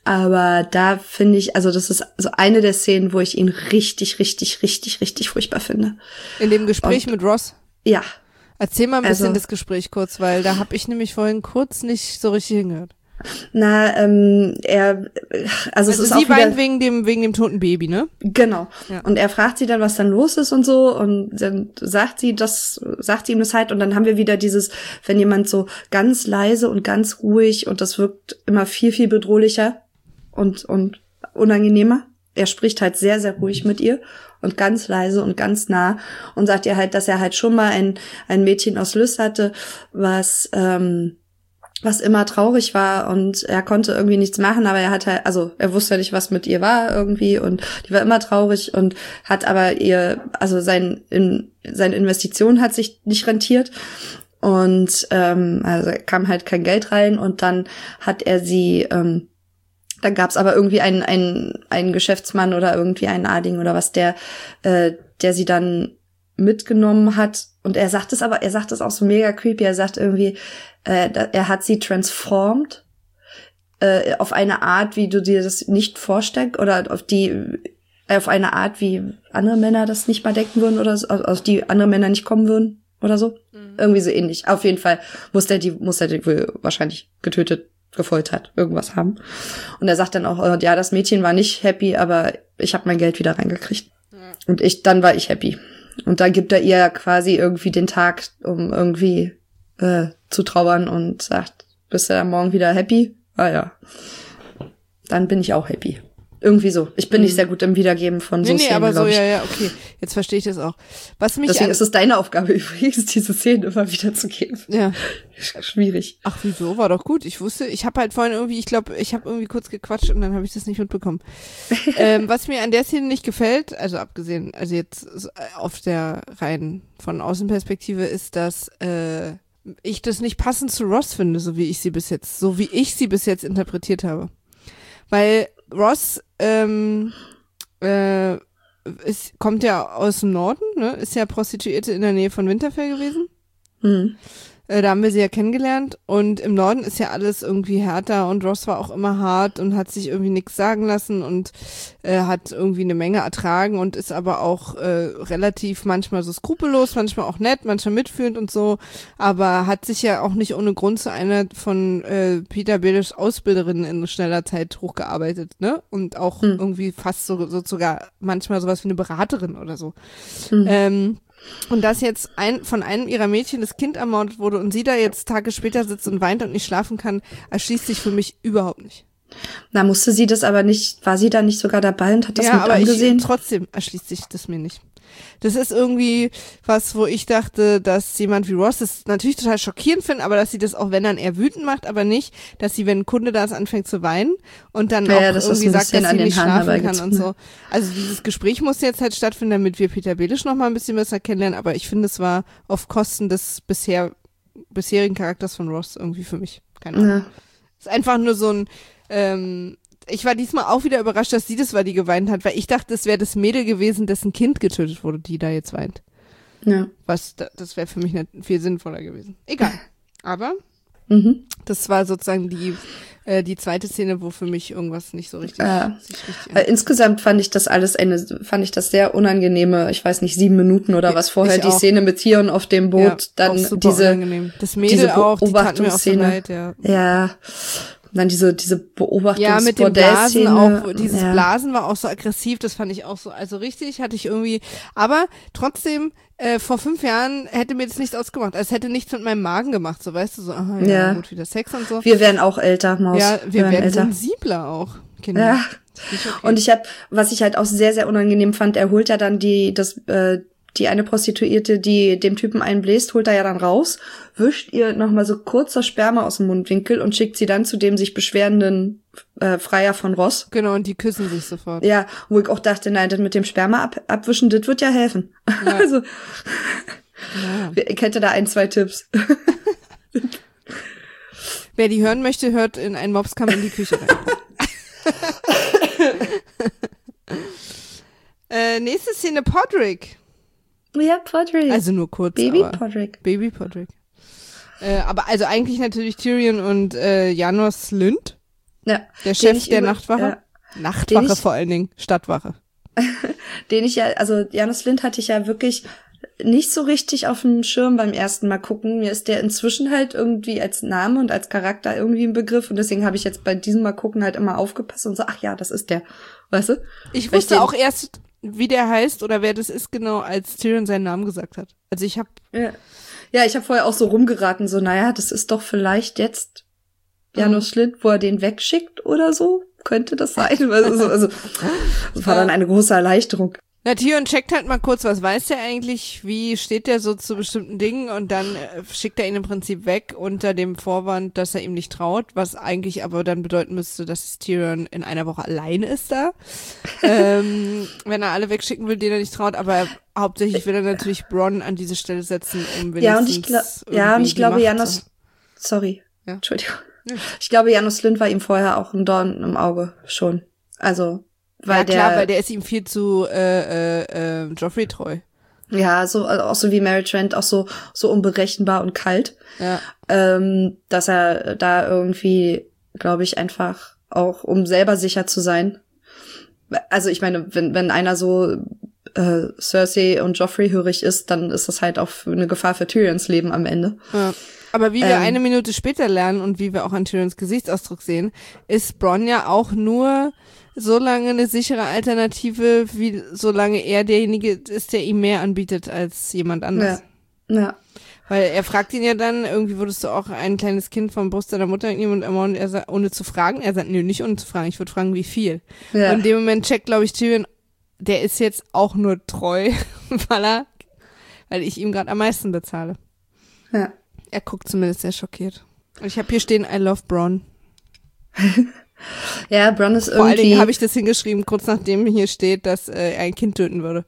Aber da finde ich, also das ist so eine der Szenen, wo ich ihn richtig, richtig, richtig, richtig furchtbar finde. In dem Gespräch Und, mit Ross? Ja. Erzähl mal ein bisschen also, das Gespräch kurz, weil da habe ich nämlich vorhin kurz nicht so richtig hingehört. Na, ähm, er, also, also es ist sie auch wieder, weint wegen dem, wegen dem toten Baby, ne? Genau. Ja. Und er fragt sie dann, was dann los ist und so, und dann sagt sie das, sagt sie ihm das halt, und dann haben wir wieder dieses, wenn jemand so ganz leise und ganz ruhig, und das wirkt immer viel, viel bedrohlicher und, und unangenehmer. Er spricht halt sehr, sehr ruhig mit ihr und ganz leise und ganz nah und sagt ihr halt, dass er halt schon mal ein, ein Mädchen aus Lys hatte, was, ähm, was immer traurig war, und er konnte irgendwie nichts machen, aber er hat halt, also er wusste ja nicht, was mit ihr war irgendwie, und die war immer traurig und hat aber ihr, also sein, in, seine Investition hat sich nicht rentiert, und ähm, also kam halt kein Geld rein, und dann hat er sie, ähm, dann gab's aber irgendwie einen, einen, einen Geschäftsmann oder irgendwie einen Ading oder was, der, äh, der sie dann mitgenommen hat, und er sagt es aber, er sagt es auch so mega creepy, er sagt irgendwie, äh, er hat sie transformed äh, auf eine Art, wie du dir das nicht vorstellst, oder auf die, äh, auf eine Art, wie andere Männer das nicht mal denken würden, oder so, auf die andere Männer nicht kommen würden, oder so. Mhm. Irgendwie so ähnlich. Auf jeden Fall muss der die, muss der die wohl wahrscheinlich getötet, gefoltert, irgendwas haben. Und er sagt dann auch, äh, ja, das Mädchen war nicht happy, aber ich habe mein Geld wieder reingekriegt. Mhm. Und ich, dann war ich happy. Und dann gibt er ihr quasi irgendwie den Tag, um irgendwie äh, zu trauern, und sagt, bist du dann morgen wieder happy? Ah ja. Dann bin ich auch happy. Irgendwie so. Ich bin mhm. nicht sehr gut im Wiedergeben von so nee, Szenen, nee, aber so, ich. ja, ja, okay. Jetzt verstehe ich das auch. Was mich Deswegen an- ist es deine Aufgabe übrigens, diese Szenen immer wieder zu geben. Ja. Schwierig. Ach, wieso? War doch gut. Ich wusste, ich habe halt vorhin irgendwie, ich glaube, ich habe irgendwie kurz gequatscht und dann habe ich das nicht mitbekommen. ähm, was mir an der Szene nicht gefällt, also abgesehen, also jetzt auf der rein von Außenperspektive, ist, dass äh, ich das nicht passend zu Ross finde, so wie ich sie bis jetzt, so wie ich sie bis jetzt interpretiert habe. Weil Ross ähm, äh, ist, kommt ja aus dem Norden, ne? Ist ja Prostituierte in der Nähe von Winterfell gewesen. Mhm. Äh, da haben wir sie ja kennengelernt, und im Norden ist ja alles irgendwie härter, und Ross war auch immer hart und hat sich irgendwie nichts sagen lassen und äh, hat irgendwie eine Menge ertragen und ist aber auch äh, relativ manchmal so skrupellos, manchmal auch nett, manchmal mitfühlend und so, aber hat sich ja auch nicht ohne Grund zu einer von äh, Peter Baelish Ausbilderinnen in schneller Zeit hochgearbeitet, ne? Und auch hm. irgendwie fast so, so sogar manchmal sowas wie eine Beraterin oder so. Hm. Ähm, Und dass jetzt ein, von einem ihrer Mädchen das Kind ermordet wurde und sie da jetzt Tage später sitzt und weint und nicht schlafen kann, erschließt sich für mich überhaupt nicht. Na, musste sie das aber nicht, war sie da nicht sogar dabei und hat das ja, mit aber angesehen? Ich, trotzdem erschließt sich das mir nicht. Das ist irgendwie was, wo ich dachte, dass jemand wie Ross das natürlich total schockierend findet, aber dass sie das auch, wenn dann eher wütend macht, aber nicht, dass sie, wenn ein Kunde da ist, anfängt zu weinen und dann ja, auch ja, das irgendwie sagt, dass sie nicht schlafen kann und so. Also dieses Gespräch musste jetzt halt stattfinden, damit wir Peter Baelish noch mal ein bisschen besser kennenlernen, aber ich finde, es war auf Kosten des bisher bisherigen Charakters von Ross irgendwie für mich. Keine Ahnung. Ja. Es ist einfach nur so ein ähm, ich war diesmal auch wieder überrascht, dass sie das war, die geweint hat, weil ich dachte, es wäre das Mädel gewesen, dessen Kind getötet wurde, die da jetzt weint. Ja. Was, das wäre für mich nicht viel sinnvoller gewesen. Egal. Aber mhm. das war sozusagen die äh, die zweite Szene, wo für mich irgendwas nicht so richtig. Äh, sich richtig äh, insgesamt fand ich das alles eine, fand ich das sehr unangenehme, ich weiß nicht, sieben Minuten oder was vorher, die auch. Szene mit Theon auf dem Boot, ja, dann diese, unangenehm. Das Mädel auch, die tat mir auch so leid, ja. Ja. Dann diese diese Beobachtungs- Ja, mit dem Blasen auch, dieses ja. Blasen war auch so aggressiv, das fand ich auch so, also richtig hatte ich irgendwie, aber trotzdem, äh, vor fünf Jahren hätte mir das nichts ausgemacht, also es hätte nichts mit meinem Magen gemacht, so weißt du, so, aha, ja, ja. gut, wieder Sex und so. Wir werden auch älter, Maus. Ja, wir, wir werden, werden sensibler auch, Kinder. Ja. Okay. Und ich habe, was ich halt auch sehr, sehr unangenehm fand, er holt ja dann die, das, äh, die eine Prostituierte, die dem Typen einbläst, holt er ja dann raus, wischt ihr nochmal so kurz das Sperma aus dem Mundwinkel und schickt sie dann zu dem sich beschwerenden äh, Freier von Ross. Genau, und die küssen sich sofort. Ja, wo ich auch dachte, nein, das mit dem Sperma ab, abwischen, das wird ja helfen. Ja. Also, ja. Ich hätte da ein, zwei Tipps. Wer die hören möchte, hört in einen Mopskamm in die Küche rein. äh, nächste Szene, Podrick. Ja, Podrick. Also nur kurz. Baby aber Podrick. Baby Podrick. Äh, aber also eigentlich natürlich Tyrion und äh, Janos Lünd. Ja. Der Chef ich der über- Nachtwache. Ja. Nachtwache Den ich- vor allen Dingen, Stadtwache. Den ich ja, also Janos Lind hatte ich ja wirklich nicht so richtig auf dem Schirm beim ersten Mal gucken. Mir ist der inzwischen halt irgendwie als Name und als Charakter irgendwie ein Begriff und deswegen habe ich jetzt bei diesem Mal gucken halt immer aufgepasst und so, ach ja, das ist der, weißt du? Ich Weil wusste den- auch erst, wie der heißt oder wer das ist genau, als Tyrion seinen Namen gesagt hat. Also ich habe Ja, ja ich habe vorher auch so rumgeraten, so, naja, das ist doch vielleicht jetzt Janos Lind, wo er den wegschickt oder so. Könnte das sein? Also, also, das war dann eine große Erleichterung. Na, Tyrion checkt halt mal kurz, was weiß der eigentlich, wie steht der so zu bestimmten Dingen und dann äh, schickt er ihn im Prinzip weg unter dem Vorwand, dass er ihm nicht traut, was eigentlich aber dann bedeuten müsste, dass Tyrion in einer Woche allein ist da, ähm, wenn er alle wegschicken will, denen er nicht traut, aber hauptsächlich will er natürlich Bronn an diese Stelle setzen, um wenigstens Ja, und ich, gla- ja, und irgendwie ich glaube, die Macht Janos, zu- sorry, Ja. Entschuldigung. Ja. Ich glaube, Janos Lind war ihm vorher auch ein Dorn im Auge schon. Also, weil ja, der, klar, weil der ist ihm viel zu äh, äh, äh, Joffrey treu. ja, so, also auch so wie Mary Trent, auch so, so unberechenbar und kalt, Ja. ähm, dass er da irgendwie, glaube ich, einfach auch, um selber sicher zu sein. Also, ich meine, wenn, wenn einer so, äh, Cersei und Joffrey hörig ist, dann ist das halt auch eine Gefahr für Tyrions Leben am Ende. Ja. Aber wie wir Ähm. eine Minute später lernen und wie wir auch an Tyrions Gesichtsausdruck sehen, ist Bronn ja auch nur so lange eine sichere Alternative, wie solange er derjenige ist, der ihm mehr anbietet als jemand anders. Ja. Ja. Weil er fragt ihn ja dann, irgendwie würdest du auch ein kleines Kind vom Brust deiner Mutter nehmen und immer, und er sagt, ohne zu fragen. Er sagt, nö, nicht ohne zu fragen, ich würde fragen, wie viel. Ja. Und in dem Moment checkt, glaube ich, Tyrion, der ist jetzt auch nur treu, weil er, weil ich ihm gerade am meisten bezahle. Ja. Er guckt zumindest sehr schockiert. Und ich habe hier stehen, I love Bronn. Ja, Bronn ist Vor allen irgendwie. Dingen habe ich das hingeschrieben, kurz nachdem hier steht, dass äh, er ein Kind töten würde.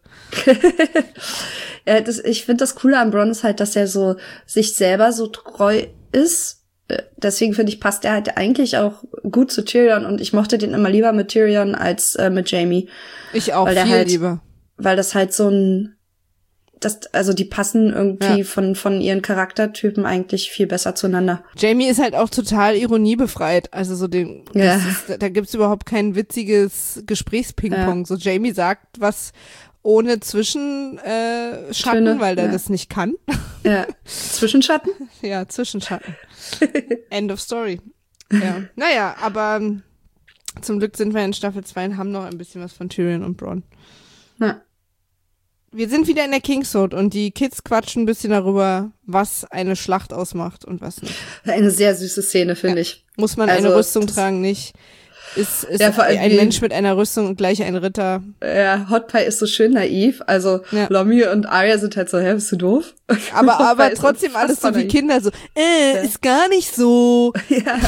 Ja, das, ich finde das Coole an Bronn ist halt, dass er so sich selber so treu ist. Äh, Deswegen finde ich, passt er halt eigentlich auch gut zu Tyrion und ich mochte den immer lieber mit Tyrion als äh, mit Jaime. Ich auch Weil der viel halt- lieber. Weil das halt so ein, das, also die passen irgendwie Ja. von, von ihren Charaktertypen eigentlich viel besser zueinander. Jamie ist halt auch total ironiebefreit. Also so den, das Ja. ist, da gibt's überhaupt kein witziges Gesprächspingpong. So Jamie sagt was ohne Zwischenschatten, äh, Schatten, Schöne, weil er ja. das nicht kann. Ja. Zwischenschatten? Ja, Zwischenschatten. End of story. Ja. Naja, aber ähm, zum Glück sind wir in Staffel zwei und haben noch ein bisschen was von Tyrion und Bronn. Ja. Wir sind wieder in der Kingsroad und die Kids quatschen ein bisschen darüber, was eine Schlacht ausmacht und was nicht. Eine sehr süße Szene, finde ich. Muss man Also, eine Rüstung das- tragen, nicht? Ist, ist Ja, vor allem ein die- Mensch mit einer Rüstung und gleich ein Ritter. Ja, Hot Pie ist so schön naiv. Also Ja. Lomi und Arya sind halt so, hä, bist du doof? Aber, Hot aber Pie ist trotzdem alles so unfassbar wie naiv. Kinder, so, äh, Ja. ist gar nicht so. Ja.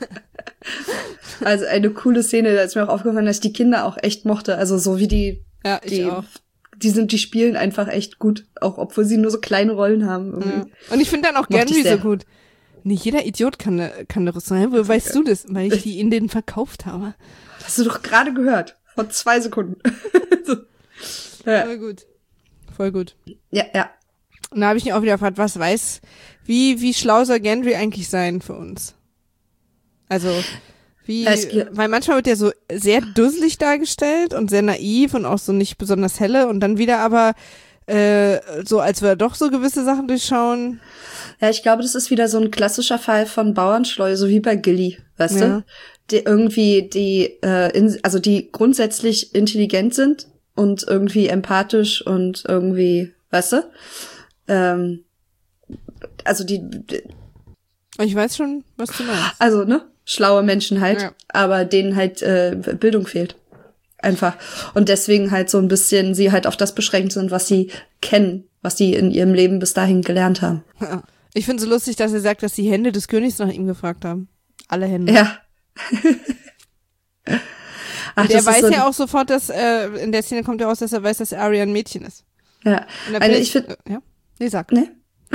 Also eine coole Szene, da ist mir auch aufgefallen, dass ich die Kinder auch echt mochte. Also so wie die, Ja, ich die, auch. die sind, die spielen einfach echt gut. Auch obwohl sie nur so kleine Rollen haben. Ja. Irgendwie. Und ich finde dann auch Mochte ich Gendry so sehr. gut. Nicht jeder Idiot kann eine, kann eine Rüstung haben. Woher weißt du das? Weil ich die in denen verkauft habe. Hast du doch gerade gehört. Vor zwei Sekunden. So. Ja, Voll gut. Voll gut. ja. ja. Und da habe ich ihn auch wieder gefragt, was weiß, wie, wie schlau soll Gendry eigentlich sein für uns? Also, wie, Ja, es geht- weil manchmal wird er so sehr dusselig dargestellt und sehr naiv und auch so nicht besonders helle und dann wieder aber äh, so, als würde er doch so gewisse Sachen durchschauen. Ja, ich glaube, das ist wieder so ein klassischer Fall von Bauernschleue, so wie bei Gilly, weißt Ja. du? Die irgendwie, die, äh, in, also die grundsätzlich intelligent sind und irgendwie empathisch und irgendwie, weißt du? Ähm, also die, die, Ich weiß schon, was du meinst. also, ne? Schlaue Menschen halt, Ja. aber denen halt äh, Bildung fehlt. Einfach. Und deswegen halt so ein bisschen sie halt auf das beschränkt sind, was sie kennen, was sie in ihrem Leben bis dahin gelernt haben. Ich finde es so lustig, dass er sagt, dass die Hände des Königs nach ihm gefragt haben. Alle Hände. Ja. Ach, Der das ist weiß so, ja auch sofort, dass, äh, in der Szene kommt ja raus, dass er weiß, dass Arya ein Mädchen ist. Ja. Und da Also find ich finde, Ja? Nee, sag. ne?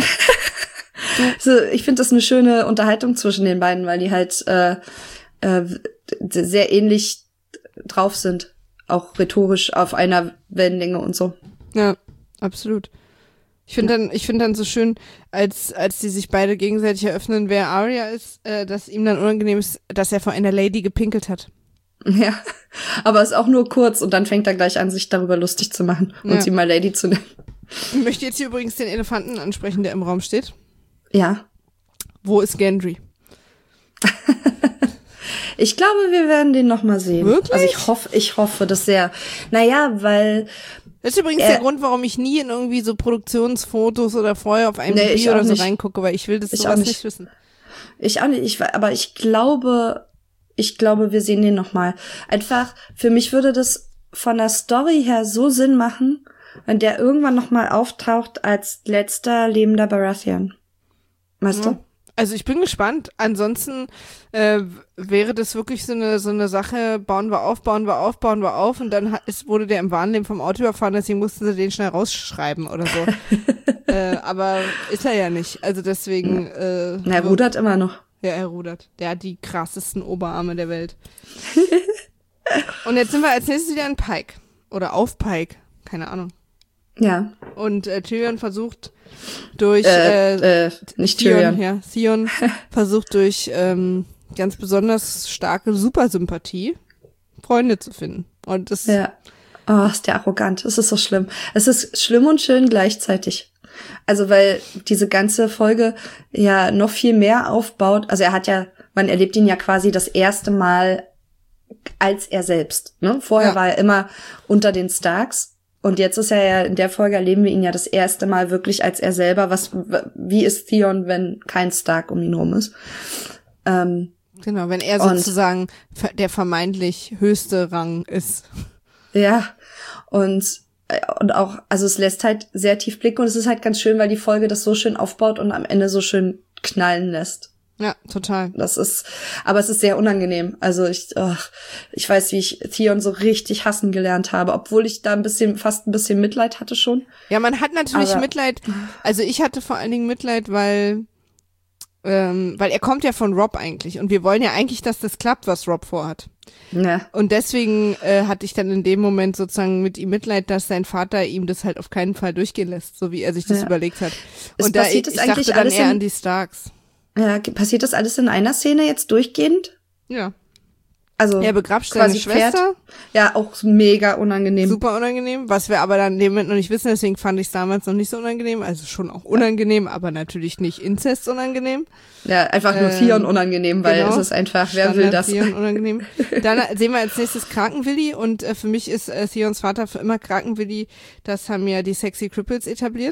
so, ich finde das eine schöne Unterhaltung zwischen den beiden, weil die halt äh, äh, sehr ähnlich drauf sind. Auch rhetorisch auf einer Wellenlänge und so. Ja, absolut. Ich finde dann, ich finde dann so schön, als, als die sich beide gegenseitig eröffnen, wer Arya ist, äh, dass ihm dann unangenehm ist, dass er vor einer Lady gepinkelt hat. Ja, aber ist auch nur kurz und dann fängt er gleich an, sich darüber lustig zu machen und Ja. sie mal Lady zu nennen. Ich möchte jetzt hier übrigens den Elefanten ansprechen, der im Raum steht. Ja. Wo ist Gendry? Ich glaube, wir werden den noch mal sehen. Wirklich? Also ich hoffe, ich hoffe das sehr. Naja, weil Das ist übrigens Äh, der Grund, warum ich nie in irgendwie so Produktionsfotos oder vorher auf einem Nee, ich Video oder auch so nicht. reingucke, weil ich will das Ich sowas auch nicht. nicht. wissen. ich auch nicht, ich, aber ich glaube, ich glaube, wir sehen den noch mal. Einfach, für mich würde das von der Story her so Sinn machen, wenn der irgendwann noch mal auftaucht als letzter lebender Baratheon. Weißt Ja. du? Also ich bin gespannt. Ansonsten äh, wäre das wirklich so eine so eine Sache, bauen wir auf, bauen wir auf, bauen wir auf und dann hat, ist, wurde der im Wahnleben vom Auto überfahren, deswegen mussten sie den schnell rausschreiben oder so. äh, aber ist er ja nicht. Also deswegen äh, Na, er rudert immer noch. Ja, er rudert. Der hat die krassesten Oberarme der Welt. Und jetzt sind wir als nächstes wieder in Pike. Oder auf Pike. Keine Ahnung. Ja. Und äh, Tyrion versucht durch Äh, äh, äh, nicht Theon, Tyrion. ja, Theon versucht durch ähm, ganz besonders starke Supersympathie Freunde zu finden. Und das Ja. Oh, ist der arrogant. Es ist so schlimm. Es ist schlimm und schön gleichzeitig. Also, weil diese ganze Folge ja noch viel mehr aufbaut. Also er hat ja, man erlebt ihn ja quasi das erste Mal als er selbst. Ne? Vorher Ja. war er immer unter den Starks. Und jetzt ist er ja, in der Folge erleben wir ihn ja das erste Mal wirklich als er selber. Was, wie ist Theon, wenn kein Stark um ihn rum ist? Ähm, genau, wenn er Und- sozusagen ver- der vermeintlich höchste Rang ist. Ja, und äh, und auch, also es lässt halt sehr tief blicken und es ist halt ganz schön, weil die Folge das so schön aufbaut und am Ende so schön knallen lässt. Ja, total. Das ist, aber es ist sehr unangenehm. Also ich, ach, ich weiß, wie ich Theon so richtig hassen gelernt habe, obwohl ich da ein bisschen, fast ein bisschen Mitleid hatte schon. Ja, man hat natürlich Aber- Mitleid. Also ich hatte vor allen Dingen Mitleid, weil ähm, weil er kommt ja von Rob eigentlich und wir wollen ja eigentlich, dass das klappt, was Rob vorhat. Ja, Und deswegen äh, hatte ich dann in dem Moment sozusagen mit ihm Mitleid, dass sein Vater ihm das halt auf keinen Fall durchgehen lässt, so wie er sich das Ja. überlegt hat. Es Und da ich, passiert das ich dachte eigentlich dann alles eher in- an die Starks. ja, passiert das alles in einer Szene jetzt durchgehend? Ja. Also Er begrabt seine quasi Pferd. Schwester. Ja, auch mega unangenehm. Super unangenehm, was wir aber dann in dem Moment noch nicht wissen, deswegen fand ich es damals noch nicht so unangenehm, also schon auch unangenehm, aber natürlich nicht Inzest unangenehm. Ja, einfach nur Ähm, Theon unangenehm, weil genau. es ist einfach, wer will das? Theon unangenehm. Dann sehen wir als nächstes Krakenwilli und äh, für mich ist äh, Theons Vater für immer Krakenwilli, das haben ja die Sexy Cripples etabliert.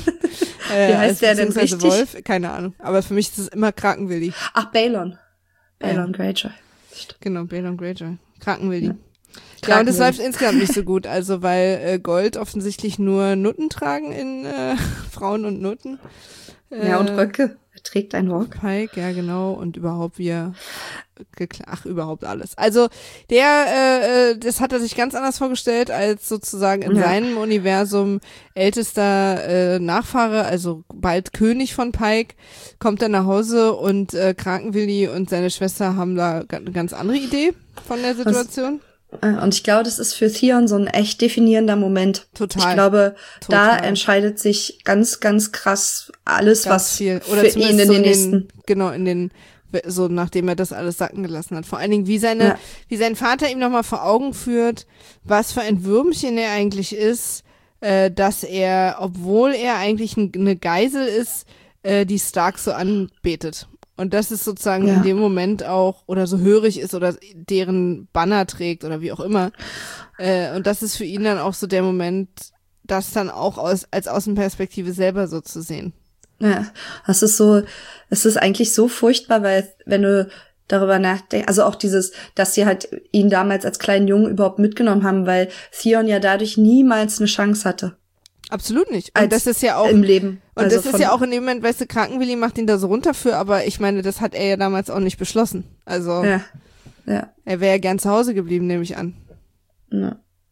äh, Wie heißt als der denn beziehungsweise richtig? Wolf, keine Ahnung, aber für mich ist es immer Krakenwilli. Ach, Balon. Balon Greyjoy. Genau, Balon Greyjoy. Krakenwilli. Ja. Ja, und es Krakenwilli. läuft insgesamt nicht so gut, also weil äh, Gold offensichtlich nur Nutten tragen in äh, Frauen und Nutten. Äh, Ja, und Röcke. Er trägt einen Rock. Pike, ja genau, und überhaupt wir, ach, überhaupt alles. Also der, äh, äh, das hat er sich ganz anders vorgestellt, als sozusagen in Ja. seinem Universum ältester äh, Nachfahre, also bald König von Pike, kommt dann nach Hause und äh, Krakenwilli und seine Schwester haben da ga- eine ganz andere Idee von der Situation. Äh, Und ich glaube, das ist für Theon so ein echt definierender Moment. Total. Ich glaube, da Total. entscheidet sich ganz, ganz krass alles, Ganz was viel. Oder für zumindest ihn in so den in nächsten. den, genau, in den, so nachdem er das alles sacken gelassen hat. Vor allen Dingen, wie seine, Ja. wie sein Vater ihm nochmal vor Augen führt, was für ein Würmchen er eigentlich ist, äh, dass er, obwohl er eigentlich ein, eine Geisel ist, äh, die Stark so anbetet. Und das ist sozusagen Ja. in dem Moment auch, oder so hörig ist oder deren Banner trägt oder wie auch immer. Äh, und das ist für ihn dann auch so der Moment, das dann auch aus, als Außenperspektive selber so zu sehen. Ja, das ist so, es ist eigentlich so furchtbar, weil wenn du darüber nachdenkst, also auch dieses, dass sie halt ihn damals als kleinen Jungen überhaupt mitgenommen haben, weil Theon ja dadurch niemals eine Chance hatte. Absolut nicht. Und Als das ist ja auch, im Leben. und Also das ist von- ja auch in dem Moment, weißt du, Krankenwilli macht ihn da so runter für, aber ich meine, das hat er ja damals auch nicht beschlossen. Also, Ja, ja, er wäre ja gern zu Hause geblieben, nehme ich an. ja.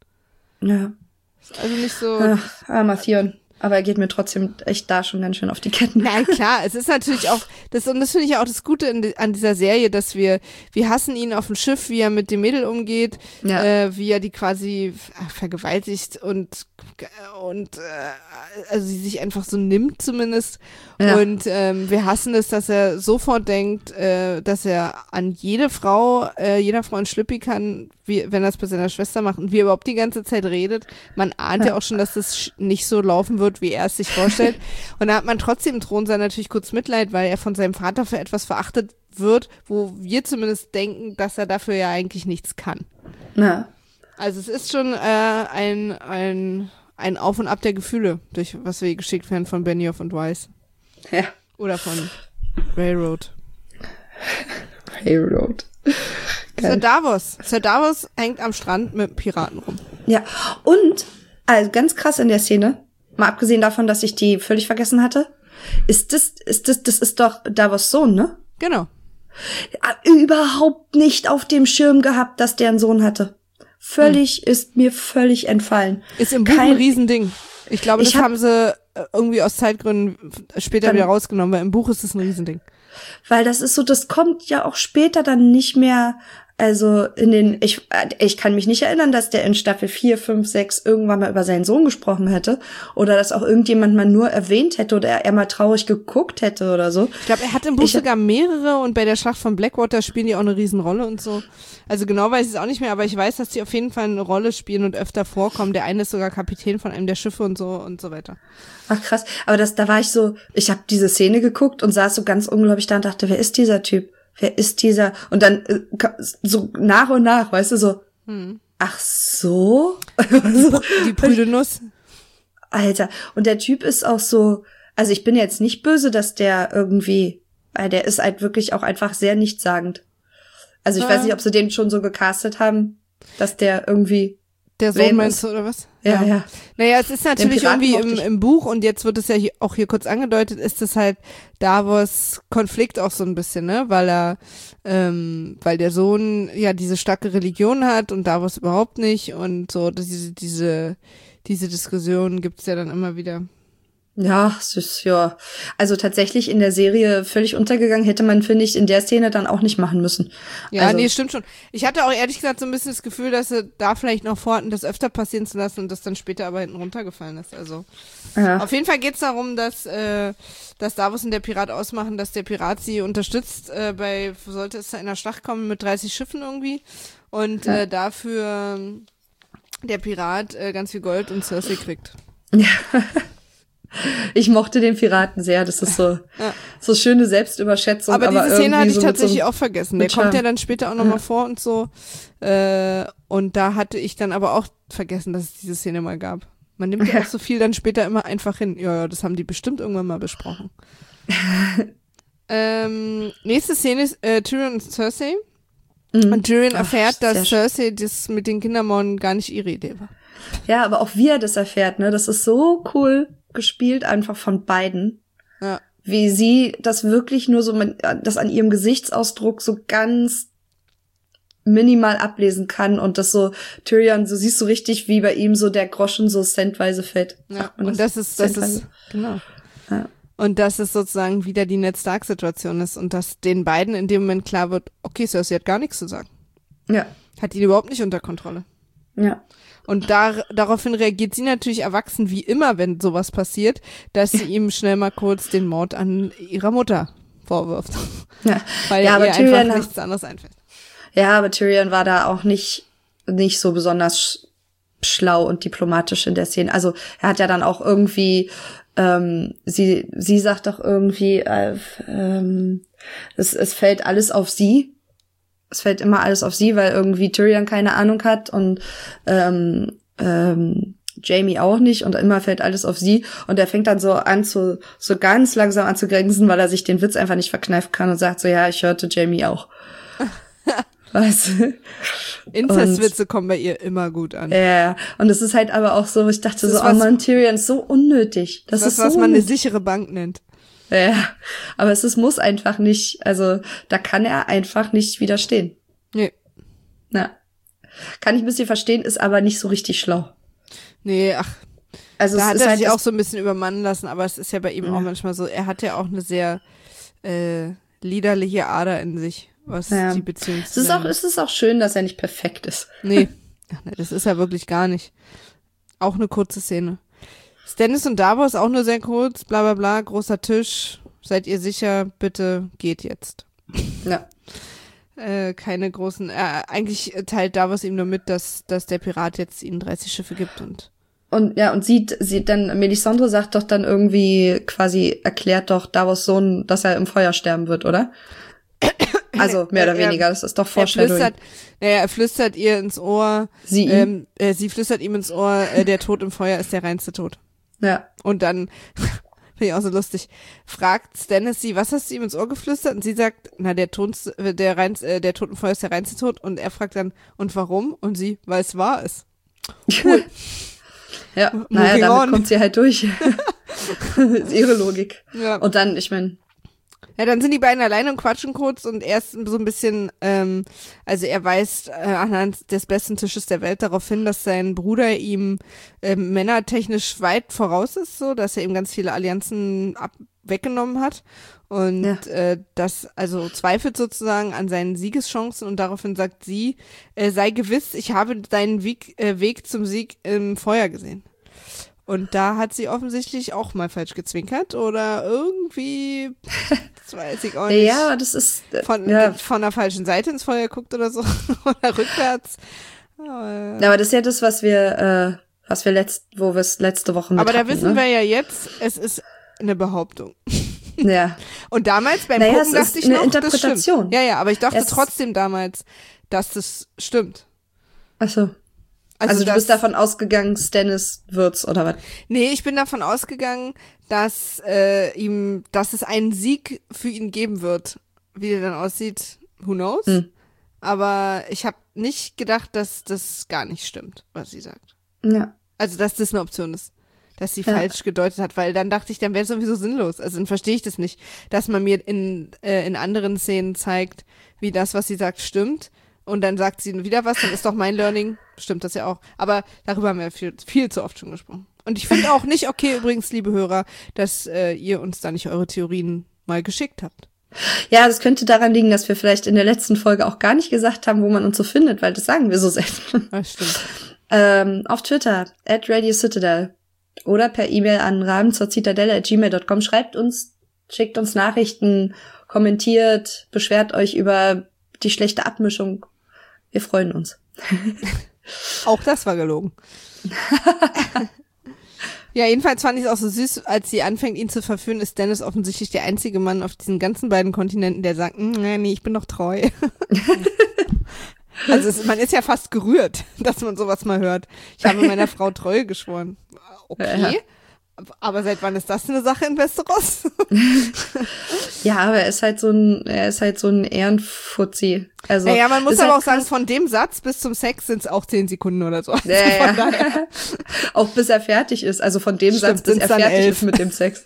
Ja. Also nicht so. Ach, armer Theon. Aber er geht mir trotzdem echt da schon ganz schön auf die Ketten. Nein, klar, es ist natürlich auch, das, und das finde ich ja auch das Gute in, di- an dieser Serie, dass wir, wir hassen ihn auf dem Schiff, wie er mit dem Mädel umgeht, Ja. äh, wie er die quasi äh, vergewaltigt und und äh, also sie sich einfach so nimmt zumindest. Ja. Und ähm, wir hassen es, dass er sofort denkt, äh, dass er an jede Frau, äh, jeder Frau ein Schlüppi kann, wie, wenn er es bei seiner Schwester macht und wie er überhaupt die ganze Zeit redet. Man ahnt ja, ja auch schon, dass das nicht so laufen wird, wie er es sich vorstellt. Und da hat man trotzdem im Thronsaal natürlich kurz Mitleid, weil er von seinem Vater für etwas verachtet wird, wo wir zumindest denken, dass er dafür ja eigentlich nichts kann. Ja. Also es ist schon äh, ein, ein, ein Auf und Ab der Gefühle, durch was wir geschickt werden von Benioff und Weiss. Ja. Oder von Railroad. Railroad. Sir Davos. Sir Davos hängt am Strand mit Piraten rum. Ja, und, also ganz krass in der Szene, mal abgesehen davon, dass ich die völlig vergessen hatte, ist das, ist das, das ist doch Davos Sohn, ne? Genau. Überhaupt nicht auf dem Schirm gehabt, dass der einen Sohn hatte. Völlig, hm. ist mir völlig entfallen. Ist im Buch Kein, ein Riesending. Ich glaube, das ich hab, haben sie irgendwie aus Zeitgründen später dann, wieder rausgenommen, weil im Buch ist es ein Riesending. Weil das ist so, das kommt ja auch später dann nicht mehr, also in den, ich, ich kann mich nicht erinnern, dass der in Staffel vier, fünf, sechs irgendwann mal über seinen Sohn gesprochen hätte oder dass auch irgendjemand mal nur erwähnt hätte oder er mal traurig geguckt hätte oder so. Ich glaube, er hat im Buch ich, sogar mehrere und bei der Schlacht von Blackwater spielen die auch eine Riesenrolle und so. Also genau weiß ich es auch nicht mehr, aber ich weiß, dass die auf jeden Fall eine Rolle spielen und öfter vorkommen. Der eine ist sogar Kapitän von einem der Schiffe und so und so weiter. Ach krass, aber das, da war ich so, ich habe diese Szene geguckt und saß so ganz unglaublich da und dachte, wer ist dieser Typ? Wer ist dieser? Und dann äh, so nach und nach, weißt du, so, hm. ach so? Die, die prüde Nuss. Alter, und der Typ ist auch so, also ich bin jetzt nicht böse, dass der irgendwie, weil der ist halt wirklich auch einfach sehr nichtssagend. Also ich äh. weiß nicht, ob sie den schon so gecastet haben, dass der irgendwie Der Sohn meinst du, oder was? Ja, ja. Naja, es ist natürlich irgendwie im, im Buch, und jetzt wird es ja hier, auch hier kurz angedeutet, ist es halt Davos Konflikt auch so ein bisschen, ne? Weil er, ähm, weil der Sohn ja diese starke Religion hat und Davos überhaupt nicht und so, diese, diese, diese Diskussion gibt's ja dann immer wieder. Ja, es ist ja, also tatsächlich in der Serie völlig untergegangen, hätte man, finde ich, in der Szene dann auch nicht machen müssen. Ja, also, nee, stimmt schon. Ich hatte auch ehrlich gesagt so ein bisschen das Gefühl, dass sie da vielleicht noch vorhatten, das öfter passieren zu lassen und das dann später aber hinten runtergefallen ist. Also ja. Auf jeden Fall geht's darum, dass, äh, dass Davos und der Pirat ausmachen, dass der Pirat sie unterstützt, äh, bei, sollte es zu einer Schlacht kommen mit dreißig Schiffen irgendwie und ja. äh, dafür der Pirat äh, ganz viel Gold und Cersei kriegt. Ja. Ich mochte den Piraten sehr, das ist so ja. so schöne Selbstüberschätzung. Aber, aber diese Szene hatte ich so tatsächlich so auch vergessen. Der kommt ja dann später auch nochmal ja. vor und so. Äh, und da hatte ich dann aber auch vergessen, dass es diese Szene mal gab. Man nimmt ja auch so viel dann später immer einfach hin. Ja, ja, das haben die bestimmt irgendwann mal besprochen. ähm, nächste Szene ist äh, Tyrion und Cersei. Mhm. Und Tyrion Ach, erfährt, dass Cersei das mit den Kindermorden gar nicht ihre Idee war. Ja, aber auch wie er das erfährt, ne, das ist so cool gespielt einfach von beiden. Ja. Wie sie das wirklich nur so, das an ihrem Gesichtsausdruck so ganz minimal ablesen kann und das so, Tyrion, so siehst du richtig, wie bei ihm so der Groschen so centweise fällt. Ja, und das, das ist, das ist, genau. Ja. Und dass es sozusagen wieder die Ned Stark-Situation ist und dass den beiden in dem Moment klar wird, okay, Cersei hat gar nichts zu sagen. Ja. Hat ihn überhaupt nicht unter Kontrolle. Ja. Und da, daraufhin reagiert sie natürlich erwachsen wie immer, wenn sowas passiert, dass sie ihm schnell mal kurz den Mord an ihrer Mutter vorwirft. Ja, weil ja, aber ihr Tyrion einfach nichts anderes einfällt. Ja, aber Tyrion war da auch nicht, nicht so besonders schlau und diplomatisch in der Szene. Also er hat ja dann auch irgendwie, ähm, sie, sie sagt doch irgendwie, äh, ähm, es, es fällt alles auf sie. Es fällt immer alles auf sie, weil irgendwie Tyrion keine Ahnung hat und ähm, ähm, Jaime auch nicht und immer fällt alles auf sie und er fängt dann so an zu so ganz langsam an zu grinsen, weil er sich den Witz einfach nicht verkneifen kann und sagt so, ja, ich hörte Jaime auch. Weißt du? Inzestwitze kommen bei ihr immer gut an. Ja, und es ist halt aber auch so, ich dachte so, oh man, Tyrion ist so unnötig. Das, das ist was so man eine unnötig. sichere Bank nennt. Ja, aber es ist, muss einfach nicht, also da kann er einfach nicht widerstehen. Nee. Na, kann ich ein bisschen verstehen, ist aber nicht so richtig schlau. Nee, ach, also da es hat ist er halt sich auch so ein bisschen übermannen lassen, aber es ist ja bei ihm ja. auch manchmal so, er hat ja auch eine sehr äh, liederliche Ader in sich, was ja. die Beziehung zu es ist auch, es ist auch schön, dass er nicht perfekt ist. Nee, ach, nee, das ist er wirklich gar nicht. Auch eine kurze Szene. Stannis und Davos auch nur sehr kurz, bla bla bla, großer Tisch. Seid ihr sicher? Bitte geht jetzt. Ja. Äh, keine großen, äh, eigentlich teilt Davos ihm nur mit, dass, dass der Pirat jetzt ihnen dreißig Schiffe gibt und Und ja, und sieht, sieht dann, Melisandre sagt doch dann irgendwie, quasi erklärt doch Davos Sohn, dass er im Feuer sterben wird, oder? Also, mehr oder er, weniger, das ist doch er Foreshadowing. flüstert, naja, er flüstert ihr ins Ohr, Sie ihm? ähm, äh, sie flüstert ihm ins Ohr, äh, der Tod im Feuer ist der reinste Tod. Ja. Und dann, finde ich auch so lustig, fragt Stannis sie, was hast du ihm ins Ohr geflüstert? Und sie sagt, na, der Tod, der rein, äh, der Tod im Feuer ist der reinste Tod. Und er fragt dann, und warum? Und sie, weil es wahr ist. Cool. Ja, Moving naja, damit on. kommt sie halt durch. Das ist ihre Logik. Ja. Und dann, ich meine, Ja, dann sind die beiden alleine und quatschen kurz und er ist so ein bisschen, ähm, also er weist äh, anhand des besten Tisches der Welt darauf hin, dass sein Bruder ihm ähm, männertechnisch weit voraus ist, so, dass er ihm ganz viele Allianzen ab weggenommen hat und Ja. äh, das also zweifelt sozusagen an seinen Siegeschancen und daraufhin sagt sie, äh, sei gewiss, ich habe deinen Weg, äh, Weg zum Sieg im Feuer gesehen. Und da hat sie offensichtlich auch mal falsch gezwinkert oder irgendwie, das weiß ich auch nicht, ja, das ist, äh, von, ja. von der falschen Seite ins Feuer guckt oder so oder rückwärts. Aber, Ja, aber das ist ja das, was wir, äh, was wir letzt, wo wir es letzte Woche mit aber da hatten, wissen ne? wir ja jetzt, es ist eine Behauptung. Ja. Und damals beim Naja, Gucken es dachte ist ich eine noch, das Interpretation. stimmt. Ja, ja, aber ich dachte Es- trotzdem damals, dass das stimmt. Ach so. Also, Also, du dass- bist davon ausgegangen, Stannis wird's, oder was? Nee, ich bin davon ausgegangen, dass äh, ihm, dass es einen Sieg für ihn geben wird. Wie der dann aussieht, who knows? Hm. Aber ich habe nicht gedacht, dass das gar nicht stimmt, was sie sagt. Ja. Also, dass das eine Option ist. Dass sie Ja. falsch gedeutet hat, weil dann dachte ich, dann wäre es sowieso sinnlos. Also dann verstehe ich das nicht, dass man mir in, äh, in anderen Szenen zeigt, wie das, was sie sagt, stimmt. Und dann sagt sie wieder was, dann ist doch mein Learning, stimmt das ja auch. Aber darüber haben wir viel, viel zu oft schon gesprochen. Und ich finde auch nicht okay, übrigens, liebe Hörer, dass äh, ihr uns da nicht eure Theorien mal geschickt habt. Ja, das könnte daran liegen, dass wir vielleicht in der letzten Folge auch gar nicht gesagt haben, wo man uns so findet, weil das sagen wir so selten. Das stimmt. ähm, auf Twitter, at Radio Citadel. Oder per E-Mail an rahmenzurcitadelle at gmail dot com. Schreibt uns, schickt uns Nachrichten, kommentiert, beschwert euch über die schlechte Abmischung. Wir freuen uns. Auch das war gelogen. Ja, jedenfalls fand ich es auch so süß, als sie anfängt, ihn zu verführen, ist Stannis offensichtlich der einzige Mann auf diesen ganzen beiden Kontinenten, der sagt, nee, nee, ich bin doch treu. Also es, man ist ja fast gerührt, dass man sowas mal hört. Ich habe meiner Frau Treue geschworen. Okay, Ja. aber seit wann ist das eine Sache in Westeros? Ja, aber er ist halt so ein, er ist halt so ein Ehrenfuzzi. Also, Naja, man muss ist aber halt auch sagen, krass. von dem Satz bis zum Sex sind es auch zehn Sekunden oder so. Also Ja, von ja. daher. Auch bis er fertig ist. Also von dem Stimmt, Satz, bis sind's er dann fertig elf. ist mit dem Sex.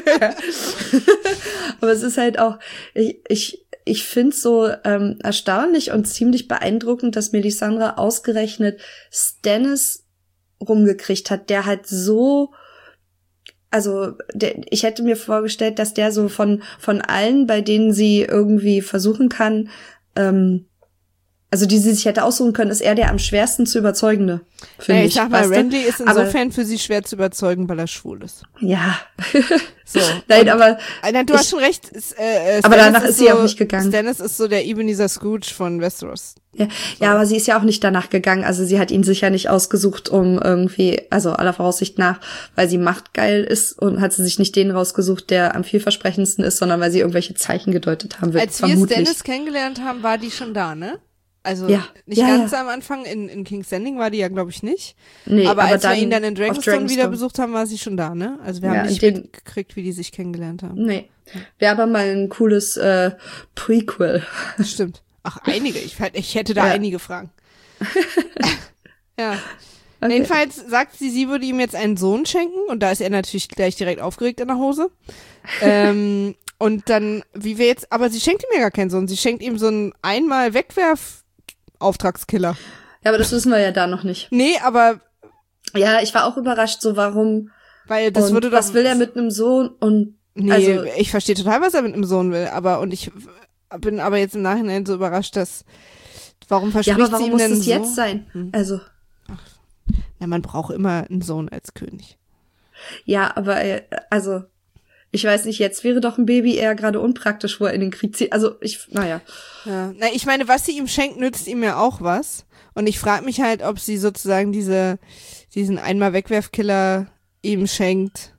Aber es ist halt auch, ich, ich, ich finde es so ähm, erstaunlich und ziemlich beeindruckend, dass Melisandre ausgerechnet Stannis rumgekriegt hat, der halt so, also der, ich hätte mir vorgestellt, dass der so von von allen, bei denen sie irgendwie versuchen kann, ähm, also die sie sich hätte aussuchen können, ist er der am schwersten zu überzeugende, finde Naja, ich. ich sag mal, weißt du? Randy ist Aber- insofern für sie schwer zu überzeugen, weil er schwul ist. Ja. So. Nein, aber Nein, du Ich- hast schon recht. Es, äh, äh, Aber Stannis danach ist sie so, auch nicht gegangen. Stannis ist so der Ebenezer Scrooge von Westeros. ja, ja, aber sie ist ja auch nicht danach gegangen. Also sie hat ihn sicher nicht ausgesucht, um irgendwie, also aller Voraussicht nach, weil sie machtgeil ist und hat sie sich nicht den rausgesucht, der am vielversprechendsten ist, sondern weil sie irgendwelche Zeichen gedeutet haben will. Als wir vermutlich. Stannis kennengelernt haben, war die schon da, ne? Also Ja. nicht Ja, ganz ja. am Anfang, in, in King's Landing war die ja, glaube ich, nicht. Nee, aber, aber als wir dann ihn dann in auf Dragonstone, Dragonstone. wieder besucht haben, war sie schon da, ne? Also wir Ja, haben nicht in dem- mitgekriegt, wie die sich kennengelernt haben. Nee. Wäre aber mal ein cooles äh, Prequel. Stimmt. Ach, einige. Ich, ich hätte da Ja. einige Fragen. Ja. Okay. Jedenfalls sagt sie, sie würde ihm jetzt einen Sohn schenken und da ist er natürlich gleich direkt aufgeregt in der Hose. ähm, und dann, wie wir jetzt, aber sie schenkt ihm ja gar keinen Sohn, sie schenkt ihm so einen einmal Wegwerf-Auftragskiller. Ja, aber das wissen wir ja da noch nicht. Nee, aber, Ja, ich war auch überrascht, so warum. weil das und würde doch. was will er mit einem Sohn und Nee, also ich verstehe total, was er mit einem Sohn will, aber, und ich bin aber jetzt im Nachhinein so überrascht, dass, warum ja, verspricht aber sie warum ihm muss denn es so? jetzt sein? Hm. Also Na, man braucht immer einen Sohn als König. Ja, aber äh, also ich weiß nicht, jetzt wäre doch ein Baby eher gerade unpraktisch, wo er in den Krieg zieht. Also ich, naja. Ja. Na, ich meine, was sie ihm schenkt, nützt ihm ja auch was. Und ich frage mich halt, ob sie sozusagen diese diesen Einmal-Wegwerfkiller ihm schenkt.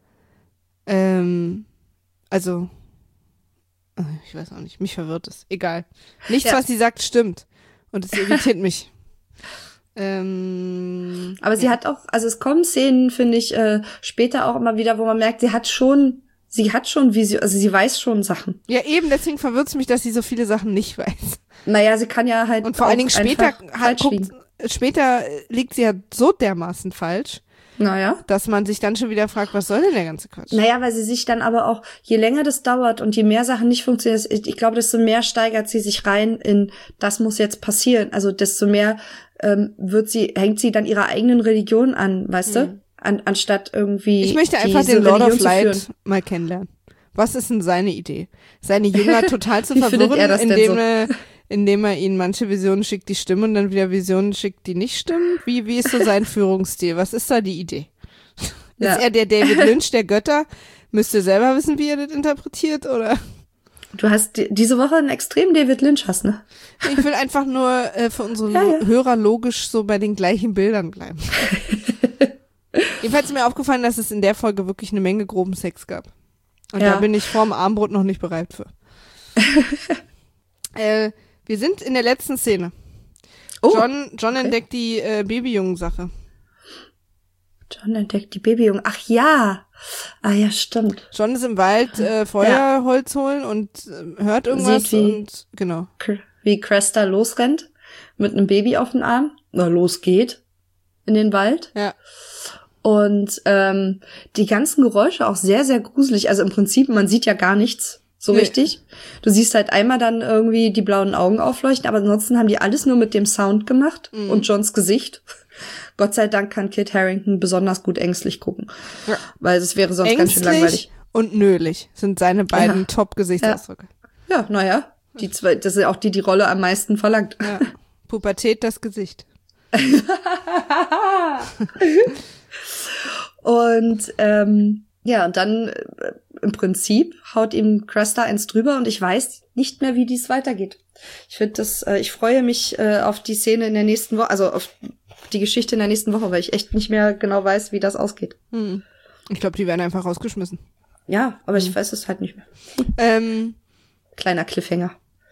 Ähm, also, ich weiß auch nicht, mich verwirrt es. Egal. Nichts, ja. was sie sagt, stimmt. Und es irritiert mich. Ähm, Aber sie ja. hat auch, also es kommen Szenen, finde ich, äh, später auch immer wieder, wo man merkt, sie hat schon, sie hat schon Vision, also sie weiß schon Sachen. Ja, eben, deswegen verwirrt es mich, dass sie so viele Sachen nicht weiß. Naja, sie kann ja halt. Und vor allen Dingen später, halt, guckt, später liegt sie ja so dermaßen falsch. Naja. Dass man sich dann schon wieder fragt, was soll denn der ganze Quatsch? Naja, weil sie sich dann aber auch, je länger das dauert und je mehr Sachen nicht funktionieren, ich, ich glaube, desto mehr steigert sie sich rein in, das muss jetzt passieren. Also desto mehr ähm, wird sie, hängt sie dann ihrer eigenen Religion an, weißt hm. du? An, anstatt irgendwie. Ich möchte einfach den Lord of Light mal kennenlernen. Was ist denn seine Idee? Seine Jünger total zu verwirren, indem er, indem er ihnen manche Visionen schickt, die stimmen und dann wieder Visionen schickt, die nicht stimmen? Wie, wie ist so sein Führungsstil? Was ist da die Idee? Ja. Ist er der David Lynch der Götter? Müsst ihr selber wissen, wie ihr das interpretiert, oder? Du hast die, diese Woche einen extremen David Lynch hast, ne? Ich will einfach nur äh, für unsere ja, ja. Hörer logisch so bei den gleichen Bildern bleiben. Jedenfalls ist mir aufgefallen, dass es in der Folge wirklich eine Menge groben Sex gab. Und ja. da bin ich vorm Armbrot noch nicht bereit für. äh, wir sind in der letzten Szene. Oh, John, John okay. entdeckt die äh, Babyjungen-Sache. John entdeckt die Babyjungen. Ach ja. Ah ja, stimmt. John ist im Wald äh, Feuerholz ja. holen und äh, hört irgendwas. Sieht, wie, und genau. Wie Cresta losrennt mit einem Baby auf dem Arm. Oder losgeht in den Wald. Ja. Und ähm, die ganzen Geräusche auch sehr, sehr gruselig. Also im Prinzip, man sieht ja gar nichts so nee. richtig. Du siehst halt einmal dann irgendwie die blauen Augen aufleuchten, aber ansonsten haben die alles nur mit dem Sound gemacht mhm. und Johns Gesicht. Gott sei Dank kann Kit Harington besonders gut ängstlich gucken. Ja. Weil es wäre sonst ängstlich ganz schön langweilig. Und nölig sind seine beiden ja. Top-Gesichtsausdrücke. Ja, naja. Die zwei, das ist auch die, die Rolle am meisten verlangt. Ja. Pubertät, das Gesicht. Und ähm, ja, und dann äh, im Prinzip haut ihm Cresta eins drüber und ich weiß nicht mehr, wie dies weitergeht. Ich finde das, äh, ich freue mich äh, auf die Szene in der nächsten Woche, also auf die Geschichte in der nächsten Woche, weil ich echt nicht mehr genau weiß, wie das ausgeht. Hm. Ich glaube, die werden einfach rausgeschmissen. Ja, aber hm. ich weiß es halt nicht mehr. Ähm, Kleiner Cliffhanger.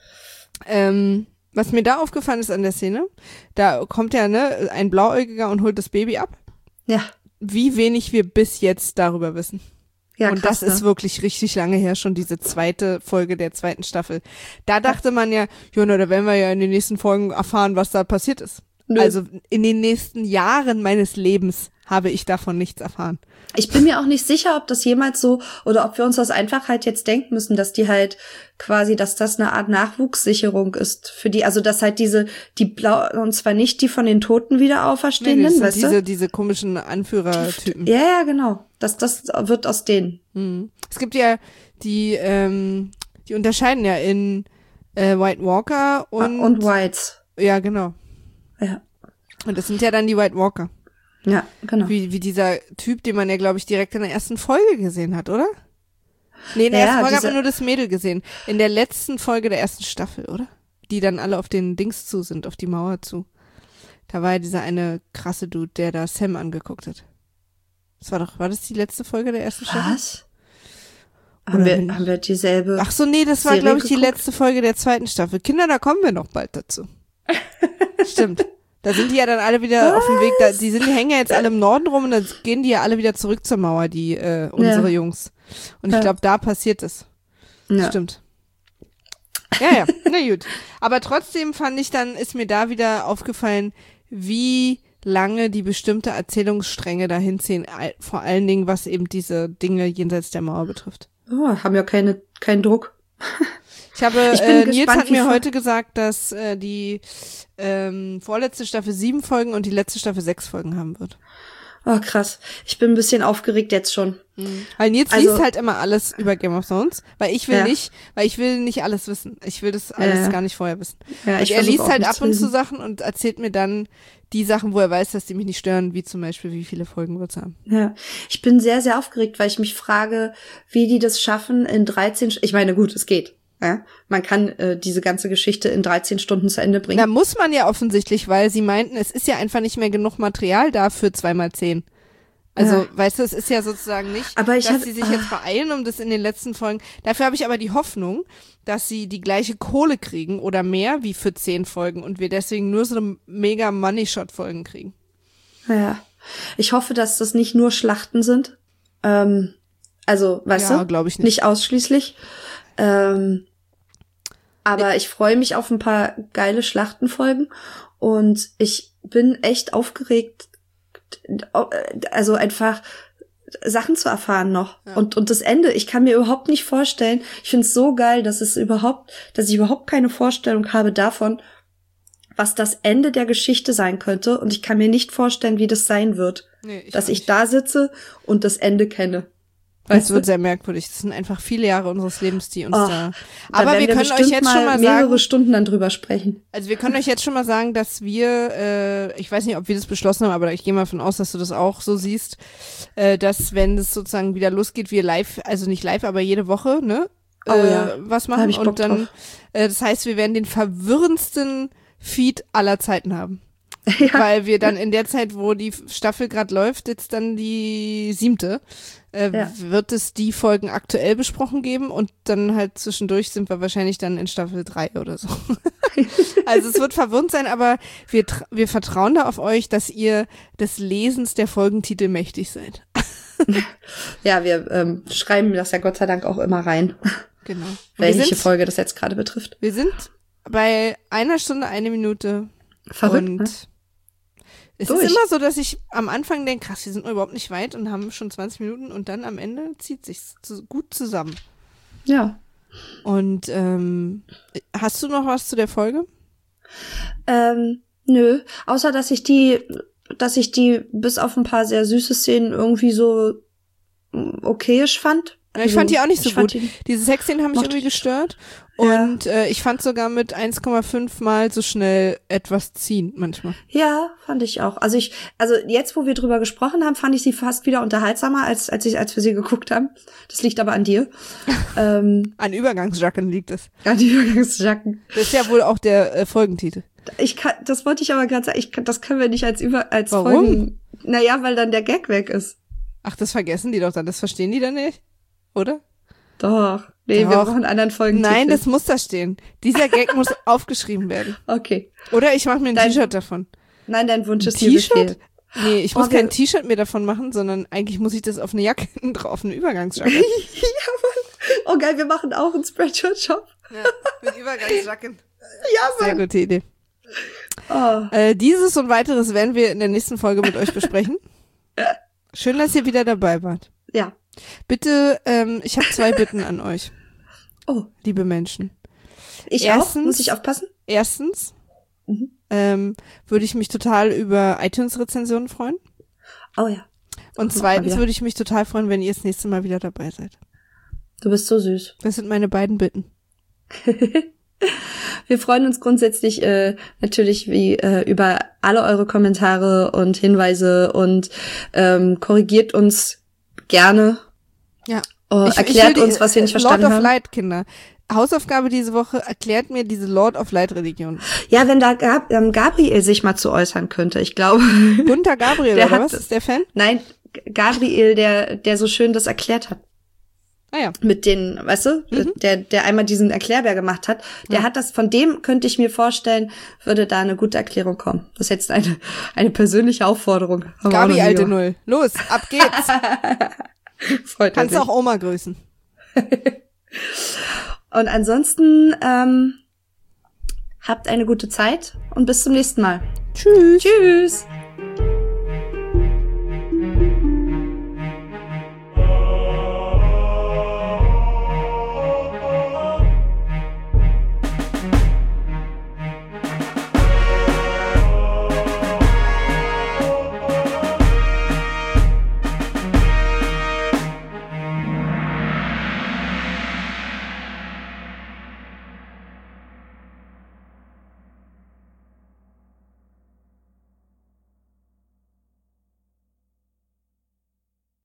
Ähm, was mir da aufgefallen ist an der Szene, da kommt ja ne ein Blauäugiger und holt das Baby ab. Ja. Wie wenig wir bis jetzt darüber wissen. Ja, und krass, das ne? ist wirklich richtig lange her, schon diese zweite Folge der zweiten Staffel. Da dachte man ja, ja, na, da werden wir ja in den nächsten Folgen erfahren, was da passiert ist. Nö. Also in den nächsten Jahren meines Lebens habe ich davon nichts erfahren. Ich bin mir auch nicht sicher, ob das jemals so, oder ob wir uns das einfach halt jetzt denken müssen, dass die halt quasi, dass das eine Art Nachwuchssicherung ist für die, also dass halt diese, die blau, und zwar nicht die von den Toten wieder auferstehenden, nee, weißt diese, du? diese komischen Anführertypen. Ja, ja, genau. Das, das wird aus denen. Mhm. Es gibt ja die, ähm, die unterscheiden ja in äh, White Walker und und Whites. Ja, genau. Ja. Und das sind ja dann die White Walker. Ja, genau. Wie, wie dieser Typ, den man ja, glaube ich, direkt in der ersten Folge gesehen hat, oder? Nee, in der ja, ersten Folge diese... hat man nur das Mädel gesehen. In der letzten Folge der ersten Staffel, oder? Die dann alle auf den Dings zu sind, auf die Mauer zu. Da war ja dieser eine krasse Dude, der da Sam angeguckt hat. Das war doch, war das die letzte Folge der ersten Staffel? Was? Haben wir, haben wir dieselbe Ach so, nee, das war, glaube ich, die letzte Folge der zweiten Staffel. Kinder, da kommen wir noch bald dazu. Stimmt. Da sind die ja dann alle wieder Was? auf dem Weg, da, die sind, die hängen ja jetzt alle im Norden rum und dann gehen die ja alle wieder zurück zur Mauer, die, äh, unsere ja. Jungs. Und ich ja. glaube, da passiert es. Ja. Stimmt. Ja, ja, na gut. Aber trotzdem fand ich dann, ist mir da wieder aufgefallen, wie lange die bestimmte Erzählungsstränge dahin ziehen, vor allen Dingen, was eben diese Dinge jenseits der Mauer betrifft. Oh, haben ja keine, keinen Druck. Ich habe, ich bin äh, Nils gespannt, hat mir heute gesagt, dass äh, die ähm, vorletzte Staffel sieben Folgen und die letzte Staffel sechs Folgen haben wird. Oh, krass. Ich bin ein bisschen aufgeregt jetzt schon. Mhm. Weil Nils Also- liest halt immer alles über Game of Thrones, weil ich will Ja. nicht, weil ich will nicht alles wissen. Ich will das alles Ja. gar nicht vorher wissen. Ja, und ich er versuch liest auch halt nicht ab zu und zu lesen. Sachen und erzählt mir dann die Sachen, wo er weiß, dass die mich nicht stören, wie zum Beispiel, wie viele Folgen wird's haben. Ja, ich bin sehr, sehr aufgeregt, weil ich mich frage, wie die das schaffen in dreizehn, Sch- ich meine, gut, es geht. Ja? Man kann äh, diese ganze Geschichte in dreizehn Stunden zu Ende bringen. Da muss man ja offensichtlich, weil sie meinten, es ist ja einfach nicht mehr genug Material da für zwei mal zehn. Also, Ja. weißt du, es ist ja sozusagen nicht, Aber ich dass hab- sie sich ah. jetzt beeilen, um das in den letzten Folgen. Dafür habe ich aber die Hoffnung, dass sie die gleiche Kohle kriegen oder mehr wie für zehn Folgen und wir deswegen nur so eine mega Money-Shot-Folgen kriegen. Ja, ich hoffe, dass das nicht nur Schlachten sind. Ähm, also, weißt Ja, du? glaub ich nicht. Nicht ausschließlich. Ähm, aber ich freue mich auf ein paar geile Schlachtenfolgen und ich bin echt aufgeregt, also einfach Sachen zu erfahren noch. Ja. Und, und das Ende, ich kann mir überhaupt nicht vorstellen, ich finde es so geil, dass es überhaupt, dass ich überhaupt keine Vorstellung habe davon, was das Ende der Geschichte sein könnte. Und ich kann mir nicht vorstellen, wie das sein wird. Nee, ich dass auch ich nicht. da sitze und das Ende kenne. Das Weißt wird du? sehr merkwürdig. Das sind einfach viele Jahre unseres Lebens, die uns Oh, da. Da Aber werden wir können euch bestimmt jetzt schon mal mehrere sagen, Stunden dann drüber sprechen. also wir können euch jetzt schon mal sagen, dass wir, äh, ich weiß nicht, ob wir das beschlossen haben, aber ich gehe mal davon aus, dass du das auch so siehst, äh, dass wenn es sozusagen wieder losgeht, wir live, also nicht live, aber jede Woche, ne? Oh äh, ja, was hab machen ich Bock und dann, drauf. äh, das heißt, wir werden den verwirrendsten Feed aller Zeiten haben. Ja. Weil wir dann in der Zeit, wo die Staffel gerade läuft, jetzt dann die siebte, äh, Ja. wird es die Folgen aktuell besprochen geben und dann halt zwischendurch sind wir wahrscheinlich dann in Staffel drei oder so. Also es wird verwirrend sein, aber wir, tr- wir vertrauen da auf euch, dass ihr des Lesens der Folgentitel mächtig seid. Ja, wir ähm, schreiben das ja Gott sei Dank auch immer rein, Genau. Und wir welche sind, Folge das jetzt gerade betrifft. wir sind bei einer Stunde, eine Minute Verrückt, und ne? es Durch. ist immer so, dass ich am Anfang denke, krass, wir sind noch überhaupt nicht weit und haben schon zwanzig Minuten und dann am Ende zieht sich's zu, gut zusammen. Ja. Und ähm, hast du noch was zu der Folge? Ähm, nö, außer dass ich die, dass ich die bis auf ein paar sehr süße Szenen irgendwie so mm, okayisch fand. Ja, ich fand die auch nicht so ich fand gut. die- Diese Sexszenen haben mich Mochte irgendwie ich. gestört. Ja. Und äh, ich fand sogar mit eins Komma fünf mal so schnell etwas ziehen manchmal. Ja, fand ich auch. Also ich, also jetzt, wo wir drüber gesprochen haben, fand ich sie fast wieder unterhaltsamer, als als ich, als wir sie geguckt haben. Das liegt aber an dir. ähm, An Übergangsjacken liegt es. an die Übergangsjacken. Das ist ja wohl auch der äh, Folgentitel. Ich kann, das wollte ich aber gerade sagen. Ich kann, das können wir nicht als über, als Warum? Folgen. Naja, weil dann der Gag weg ist. Ach, das vergessen die doch dann. Das verstehen die dann nicht, oder? Doch. Nee, Doch. wir brauchen einen anderen Folgen. Nein, das muss da stehen. Dieser Gag muss aufgeschrieben werden. Okay. Oder ich mache mir ein Dein- T-Shirt davon. Nein, dein Wunsch Ein ist hier T-Shirt? Befehl. Nee, ich muss Oh, wir- kein T-Shirt mehr davon machen, sondern eigentlich muss ich das auf eine Jacke hinten drauf, eine Übergangsjacke. Ja, Mann. Oh geil, wir machen auch einen Spreadshirt-Shop. Ja, mit Übergangsjacken. Ja, Sehr Mann. gute Idee. Oh. Äh, dieses und weiteres werden wir in der nächsten Folge mit euch besprechen. Schön, dass ihr wieder dabei wart. Ja. Bitte, ähm, ich habe zwei Bitten an euch, Oh, liebe Menschen. ich Erstens- auch? Muss ich aufpassen? Erstens Mhm. ähm, würde ich mich total über iTunes-Rezensionen freuen. Oh ja. Und Mach mal zweitens wieder. würde ich mich total freuen, wenn ihr das nächste Mal wieder dabei seid. Du bist so süß. Das sind meine beiden Bitten. Wir freuen uns grundsätzlich äh, natürlich wie äh, über alle eure Kommentare und Hinweise und ähm, korrigiert uns gerne. Ja. Oh, Ich- ich erklärt will die- uns, was wir nicht verstanden Lord of haben. Light, Kinder. Hausaufgabe diese Woche, erklärt mir diese Lord of Light Religion. Ja, wenn da Gab ähm, Gabriel sich mal zu äußern könnte, ich glaube. Gunter Gabriel, Der oder hat- was? Ist der Fan? Nein, G- Gabriel, der der so schön das erklärt hat. Ah ja. Mit den, weißt du, Mhm. der der einmal diesen Erklärbär gemacht hat, der Ja. hat das, von dem könnte ich mir vorstellen, würde da eine gute Erklärung kommen. Das ist jetzt eine eine persönliche Aufforderung. Haben wir auch Gabi, noch nie alte gemacht. Null. Los, ab geht's. Freut er Kannst sich. auch Oma grüßen. Und ansonsten ähm, habt eine gute Zeit und bis zum nächsten Mal. Tschüss. Tschüss.